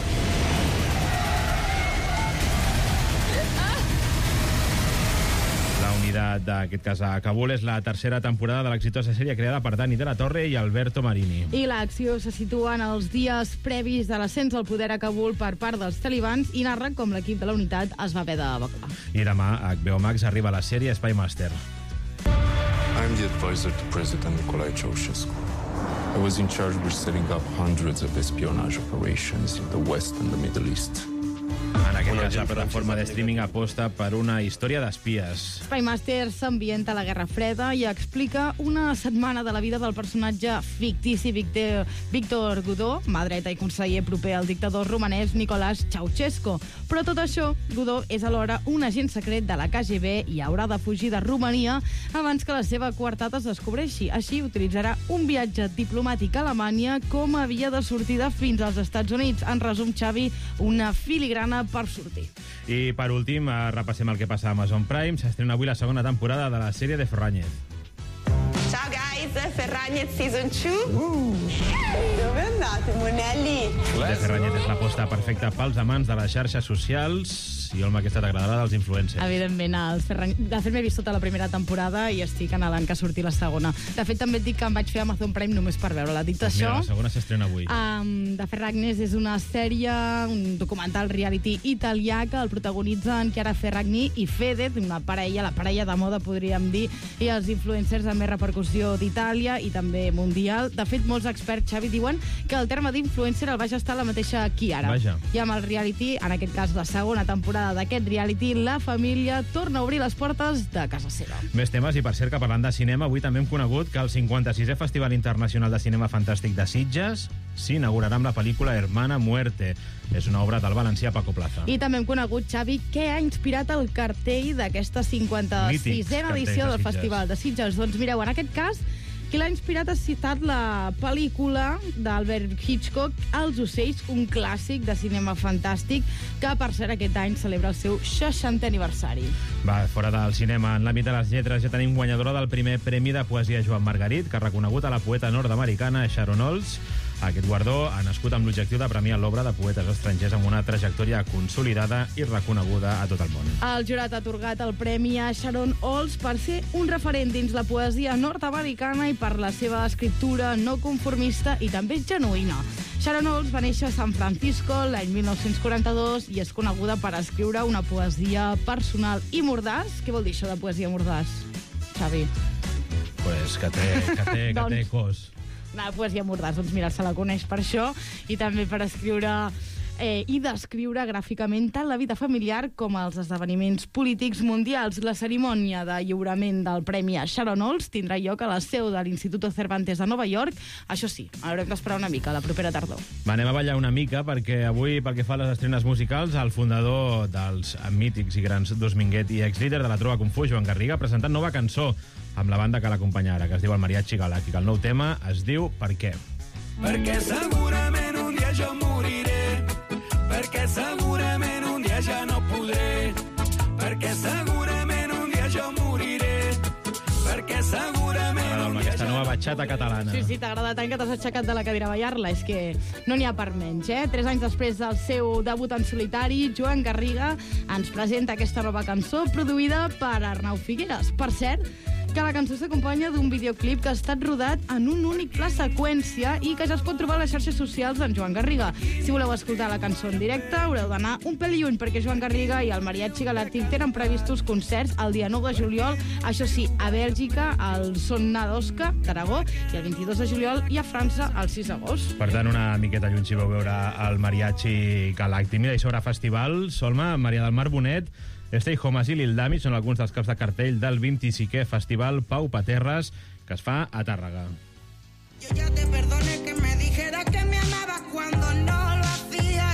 [SPEAKER 1] La Unidad, d'aquest cas a Kabul, és la tercera temporada de l'exitosa sèrie creada per Dani de la Torre i Alberto Marini.
[SPEAKER 3] I l'acció se situa en els dies previs de l'ascens al poder a Kabul per part dels talibans i narra com l'equip de la unitat es va haver d'evacuar.
[SPEAKER 1] I demà a H B O Max arriba la sèrie Spy Master.
[SPEAKER 10] I'm the advisor to President Nicolae Ceausescu. I was in charge with setting up hundreds of espionage operations in the West and the Middle East.
[SPEAKER 1] En aquest cas, la plataforma de streaming aposta per una història d'espies.
[SPEAKER 3] Spy Master s'ambienta a la Guerra Freda i explica una setmana de la vida del personatge fictici Victor, Victor Godó, mà dreta i conseller proper al dictador romanès Nicolás Ceausescu. Però tot això, Godó és alhora un agent secret de la K G B i haurà de fugir de Romania abans que la seva coartada es descobreixi. Així, utilitzarà un viatge diplomàtic a Alemanya com a via de sortida fins als Estats Units. En resum, Xavi, una filigrana per sortir.
[SPEAKER 1] I per últim, repassem el que passa a Amazon Prime. S'estrena avui la segona temporada de la sèrie de Ferràñez.
[SPEAKER 11] Ciao guys, Ferràñez Season two. Uh. Dove andate, Monelli?
[SPEAKER 1] De Ferràñez és l'aposta perfecta pels amants de les xarxes socials. I, Olma, aquesta t'agradarà dels influencers.
[SPEAKER 3] Evidentment, els Ferràñez... De fet, m'he vist tota la primera temporada i estic anhelant que surti la segona. De fet, també et dic que em vaig fer Amazon Prime només per veure-la. Dit
[SPEAKER 1] Pues
[SPEAKER 3] això...
[SPEAKER 1] Mira, la segona s'estrena avui.
[SPEAKER 3] Um, de Ferràñez és una sèrie, un documental reality italià que el protagonitzen Chiara Ferragni i Fede, una parella, la parella de moda, podríem dir, i els influencers amb més repercussió d'Itàlia i també mundial. De fet, molts experts, Xavi, diuen que el terme d'influencer el va gestar la mateixa Chiara.
[SPEAKER 1] Vaja.
[SPEAKER 3] I amb el reality, en aquest cas la segona temporada d'aquest reality, la família torna a obrir les portes de casa seva.
[SPEAKER 1] Més temes, i per cert que parlant de cinema, avui també hem conegut que el cinquanta-sisè Festival Internacional de Cinema Fantàstic de Sitges s'inaugurarà amb la pel·lícula Hermana Muerte. És una obra del valencià Paco Plaza.
[SPEAKER 3] I també hem conegut, Xavi, què ha inspirat el cartell d'aquesta cinquanta-sisena edició del Festival de Sitges. Doncs mireu, en aquest cas, qui l'ha inspirat ha citat la pel·lícula d'Albert Hitchcock, Els ocells, un clàssic de cinema fantàstic que, per cert, aquest any celebra el seu seixantè aniversari.
[SPEAKER 1] Va, fora del cinema, en l'àmbit de les lletres, ja tenim guanyadora del primer Premi de Poesia Joan Margarit, que ha reconegut a la poeta nord-americana Sharon Olds. Aquest guardó ha nascut amb l'objectiu de premiar l'obra de poetes estrangers amb una trajectòria consolidada i reconeguda a tot el món.
[SPEAKER 3] El jurat ha atorgat el premi a Sharon Olds per ser un referent dins la poesia nord-americana i per la seva escriptura no conformista i també genuïna. Sharon Olds va néixer a San Francisco l'any mil nou-cents quaranta-dos i és coneguda per escriure una poesia personal i mordaç. Què vol dir això de poesia mordaç, Xavi?
[SPEAKER 1] Pues que té, que té, que té cos.
[SPEAKER 3] La poesia mordaç, doncs mira, se la coneix per això i també per escriure eh, i descriure gràficament tant la vida familiar com els esdeveniments polítics mundials. La cerimònia de lliurament del Premi a Sharon Olds tindrà lloc a la seu de l'Instituto Cervantes de Nova York. Això sí, haurem d'esperar una mica, la propera tardor.
[SPEAKER 1] Va, anem a ballar una mica, perquè avui, pel que fa a les estrenes musicals, el fundador dels mítics i grans Dos Minguet i exlíder de la Trova Kung Fu, Joan Garriga, ha presentat nova cançó amb la banda que l'acompanya ara, que es diu el Mariachi Galàctic. El nou tema es diu Per què?
[SPEAKER 2] Perquè segurament un dia jo moriré, perquè segurament un dia ja no podré, perquè segurament un dia jo moriré, perquè segurament un dia
[SPEAKER 1] aquesta nova batxata catalana.
[SPEAKER 3] Sí, sí, t'agrada tant que t'has aixecat de la cadira a ballar-la. És que no n'hi ha per menys, eh? Tres anys després del seu debut en solitari, Joan Garriga ens presenta aquesta nova cançó produïda per Arnau Figueres. Per cert, que la cançó s'acompanya d'un videoclip que ha estat rodat en un únic pla seqüència i que ja es pot trobar a les xarxes socials d'en Joan Garriga. Si voleu escoltar la cançó en directe, haureu d'anar un pèl lluny, perquè Joan Garriga i el Mariachi Galàctic tenen previstos concerts el dia nou de juliol, això sí, a Bèlgica, al Son Nadosca d'Aragó, i el vint-i-dos de juliol, i a França, el sis d'agost.
[SPEAKER 1] Per tant, una miqueta lluny si vau veure el Mariachi Galàctic. Mira, i sobre festival, Solma, Maria del Mar Bonet, Stay Homes i Lil Dami són alguns dels caps de cartell del vint-i-cinquè Festival Pau Paterres, que es fa a Tàrrega.
[SPEAKER 2] Yo ya te perdoné que me dijera que me amabas cuando no lo hacías.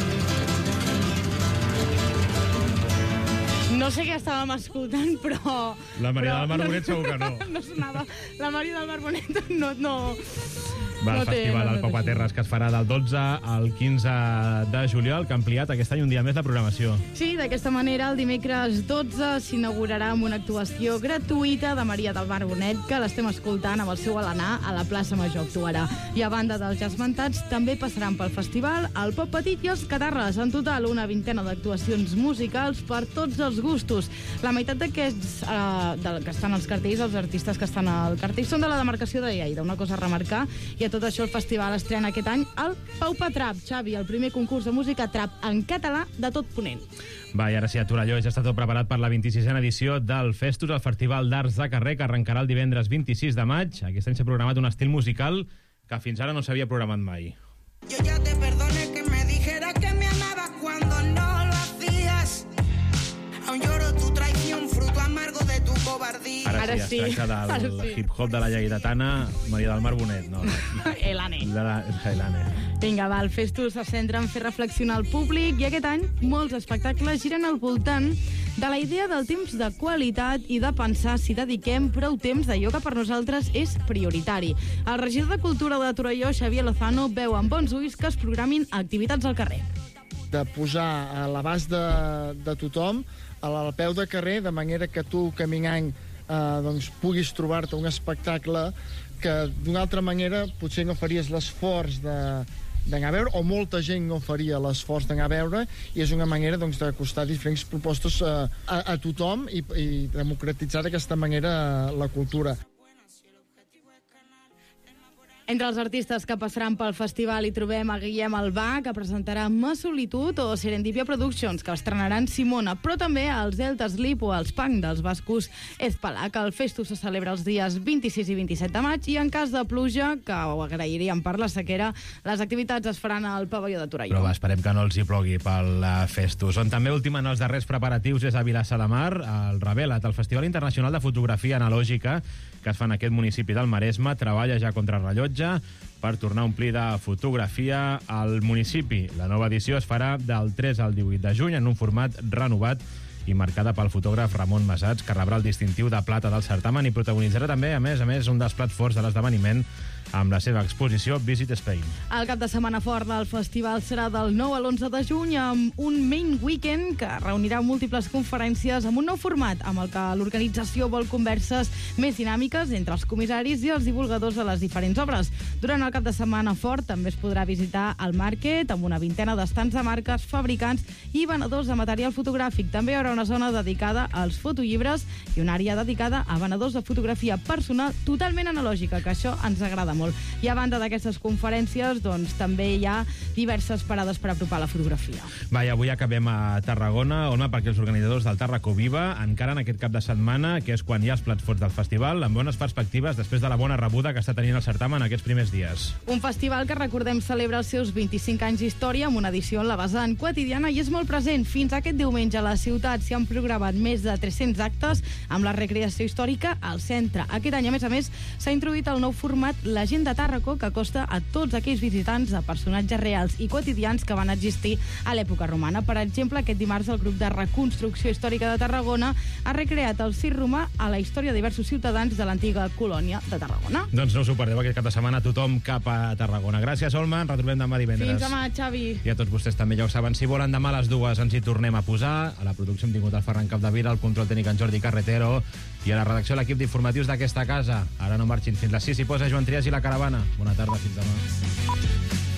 [SPEAKER 3] No sé què estàvem escoltant, però...
[SPEAKER 1] La Maria
[SPEAKER 3] però,
[SPEAKER 1] del Mar Bonet segur que no.
[SPEAKER 3] No sonava. La Maria del Mar Bonet no... no
[SPEAKER 1] Va, el
[SPEAKER 3] no té,
[SPEAKER 1] festival
[SPEAKER 3] no
[SPEAKER 1] del
[SPEAKER 3] té
[SPEAKER 1] Pau Paterres, que es farà del dotze al quinze de juliol, que ha ampliat aquest any un dia més la programació.
[SPEAKER 3] Sí, d'aquesta manera, el dimecres dotze s'inaugurarà amb una actuació gratuïta de Maria del Mar Bonet, que l'estem escoltant amb el seu Alanà a la plaça Major actuarà. I a banda dels ja esmentats, també passaran pel festival el Pop Petit i els Catarres. En total, una vintena d'actuacions musicals per tots els gustos. La meitat d'aquests eh, que estan als cartells, els artistes que estan al cartell, són de la demarcació de Lleida. Una cosa a remarcar, i a tot això el festival estrena aquest any el Pau Patrap, Xavi, el primer concurs de música trap en català de tot Ponent.
[SPEAKER 1] Va, i ara sí, a Torelló ja està tot preparat per la vint-i-sisena edició del Festus, el Festival d'Arts de Carrer, que arrencarà el divendres vint-i-sis de maig. Aquest any s'ha programat un estil musical que fins ara no s'havia programat mai.
[SPEAKER 2] Yo ya te perdoné que me dijera que me amabas cuando no lo hacías. Aún lloro tu traición, fruto amargo de tu cobardía.
[SPEAKER 1] Ara, ara sí, es tracta del sí. hip-hop de la lleidatana Maria del Mar Bonet, no?
[SPEAKER 3] Elane.
[SPEAKER 1] De la, Elane.
[SPEAKER 3] Vinga, va, el Festus se centra en fer reflexionar el públic i aquest any molts espectacles giren al voltant de la idea del temps de qualitat i de pensar si dediquem prou temps d'allò que per nosaltres és prioritari. El regidor de Cultura de Torelló, Xavier Lozano, veu amb bons ulls que es programin activitats al carrer.
[SPEAKER 4] De posar a l'abast de, de tothom al peu de carrer, de manera que tu, caminant, eh, doncs, puguis trobar-te un espectacle que d'una altra manera potser no faries l'esforç de d'anar a veure, o molta gent no faria l'esforç d'anar a veure, i és una manera doncs, d'acostar diferents propostes a, a, a tothom i, i democratitzar d'aquesta manera la cultura.
[SPEAKER 3] Entre els artistes que passaran pel festival hi trobem a Guillem Albà, que presentarà Ma Solitud, o Serendipia Productions, que estrenaran Simona, però també els Delta Sleep o els Punk dels bascos Ezpalak. El Festus se celebra els dies vint-i-sis i vint-i-set de maig i en cas de pluja, que ho agrairíem per la sequera, les activitats es faran al pavelló de Torelló.
[SPEAKER 1] Però va, esperem que no els hi plogui pel Festus. On també ultimen els darrers preparatius és a Vilassar de Mar, el Revelat, el Festival Internacional de Fotografia Analògica, que es fa en aquest municipi del Maresme, treballa ja contra rellotge per tornar a omplir de fotografia al municipi. La nova edició es farà del tres al divuit de juny en un format renovat i marcada pel fotògraf Ramon Masats, que rebrà el distintiu de plata del certamen i protagonitzarà també, a més a més, un dels plats forts de l'esdeveniment amb la seva exposició Visit Spain.
[SPEAKER 3] El cap de setmana fort del festival serà del nou a l'onze de juny amb un main weekend que reunirà múltiples conferències amb un nou format amb el que l'organització vol converses més dinàmiques entre els comissaris i els divulgadors de les diferents obres. Durant el cap de setmana fort també es podrà visitar el Market amb una vintena d'estants de marques, fabricants i venedors de material fotogràfic. També hi haurà una una zona dedicada als fotollibres i una àrea dedicada a venedors de fotografia personal totalment analògica, que això ens agrada molt. I a banda d'aquestes conferències, doncs, també hi ha diverses parades per apropar la fotografia.
[SPEAKER 1] Va, i avui acabem a Tarragona, Olma, perquè els organitzadors del Tarraco Viva encara en aquest cap de setmana, que és quan hi ha els plats forts del festival, amb bones perspectives després de la bona rebuda que està tenint el certamen aquests primers dies.
[SPEAKER 3] Un festival que, recordem, celebra els seus vint-i-cinc anys d'història amb una edició en la vessant quotidiana i és molt present. Fins aquest diumenge a la ciutat s'hi han programat més de tres-cents actes amb la recreació històrica al centre. Aquest any, a més a més, s'ha introduït el nou format La gent de Tàrraco, que acosta a tots aquells visitants a personatges reals i quotidians que van existir a l'època romana. Per exemple, aquest dimarts el grup de reconstrucció històrica de Tarragona ha recreat el circ romà a la història de diversos ciutadans de l'antiga colònia de Tarragona.
[SPEAKER 1] Doncs no us ho perdeu aquest cap de setmana, tothom cap a Tarragona. Gràcies, Olma, ens retrobem demà divendres.
[SPEAKER 3] Fins demà, Xavi.
[SPEAKER 1] I a tots vostès també ja ho saben, si volen demà a les dues ens hi tornem a posar. A la producció hem tingut el Ferran Capdevila, el control tècnic en Jordi Carretero i a la redacció l'equip d'informatius d'aquesta casa. Ara no marxin fins les sis i posa Joan Trias i la Caravana. Bona tarda, fins demà.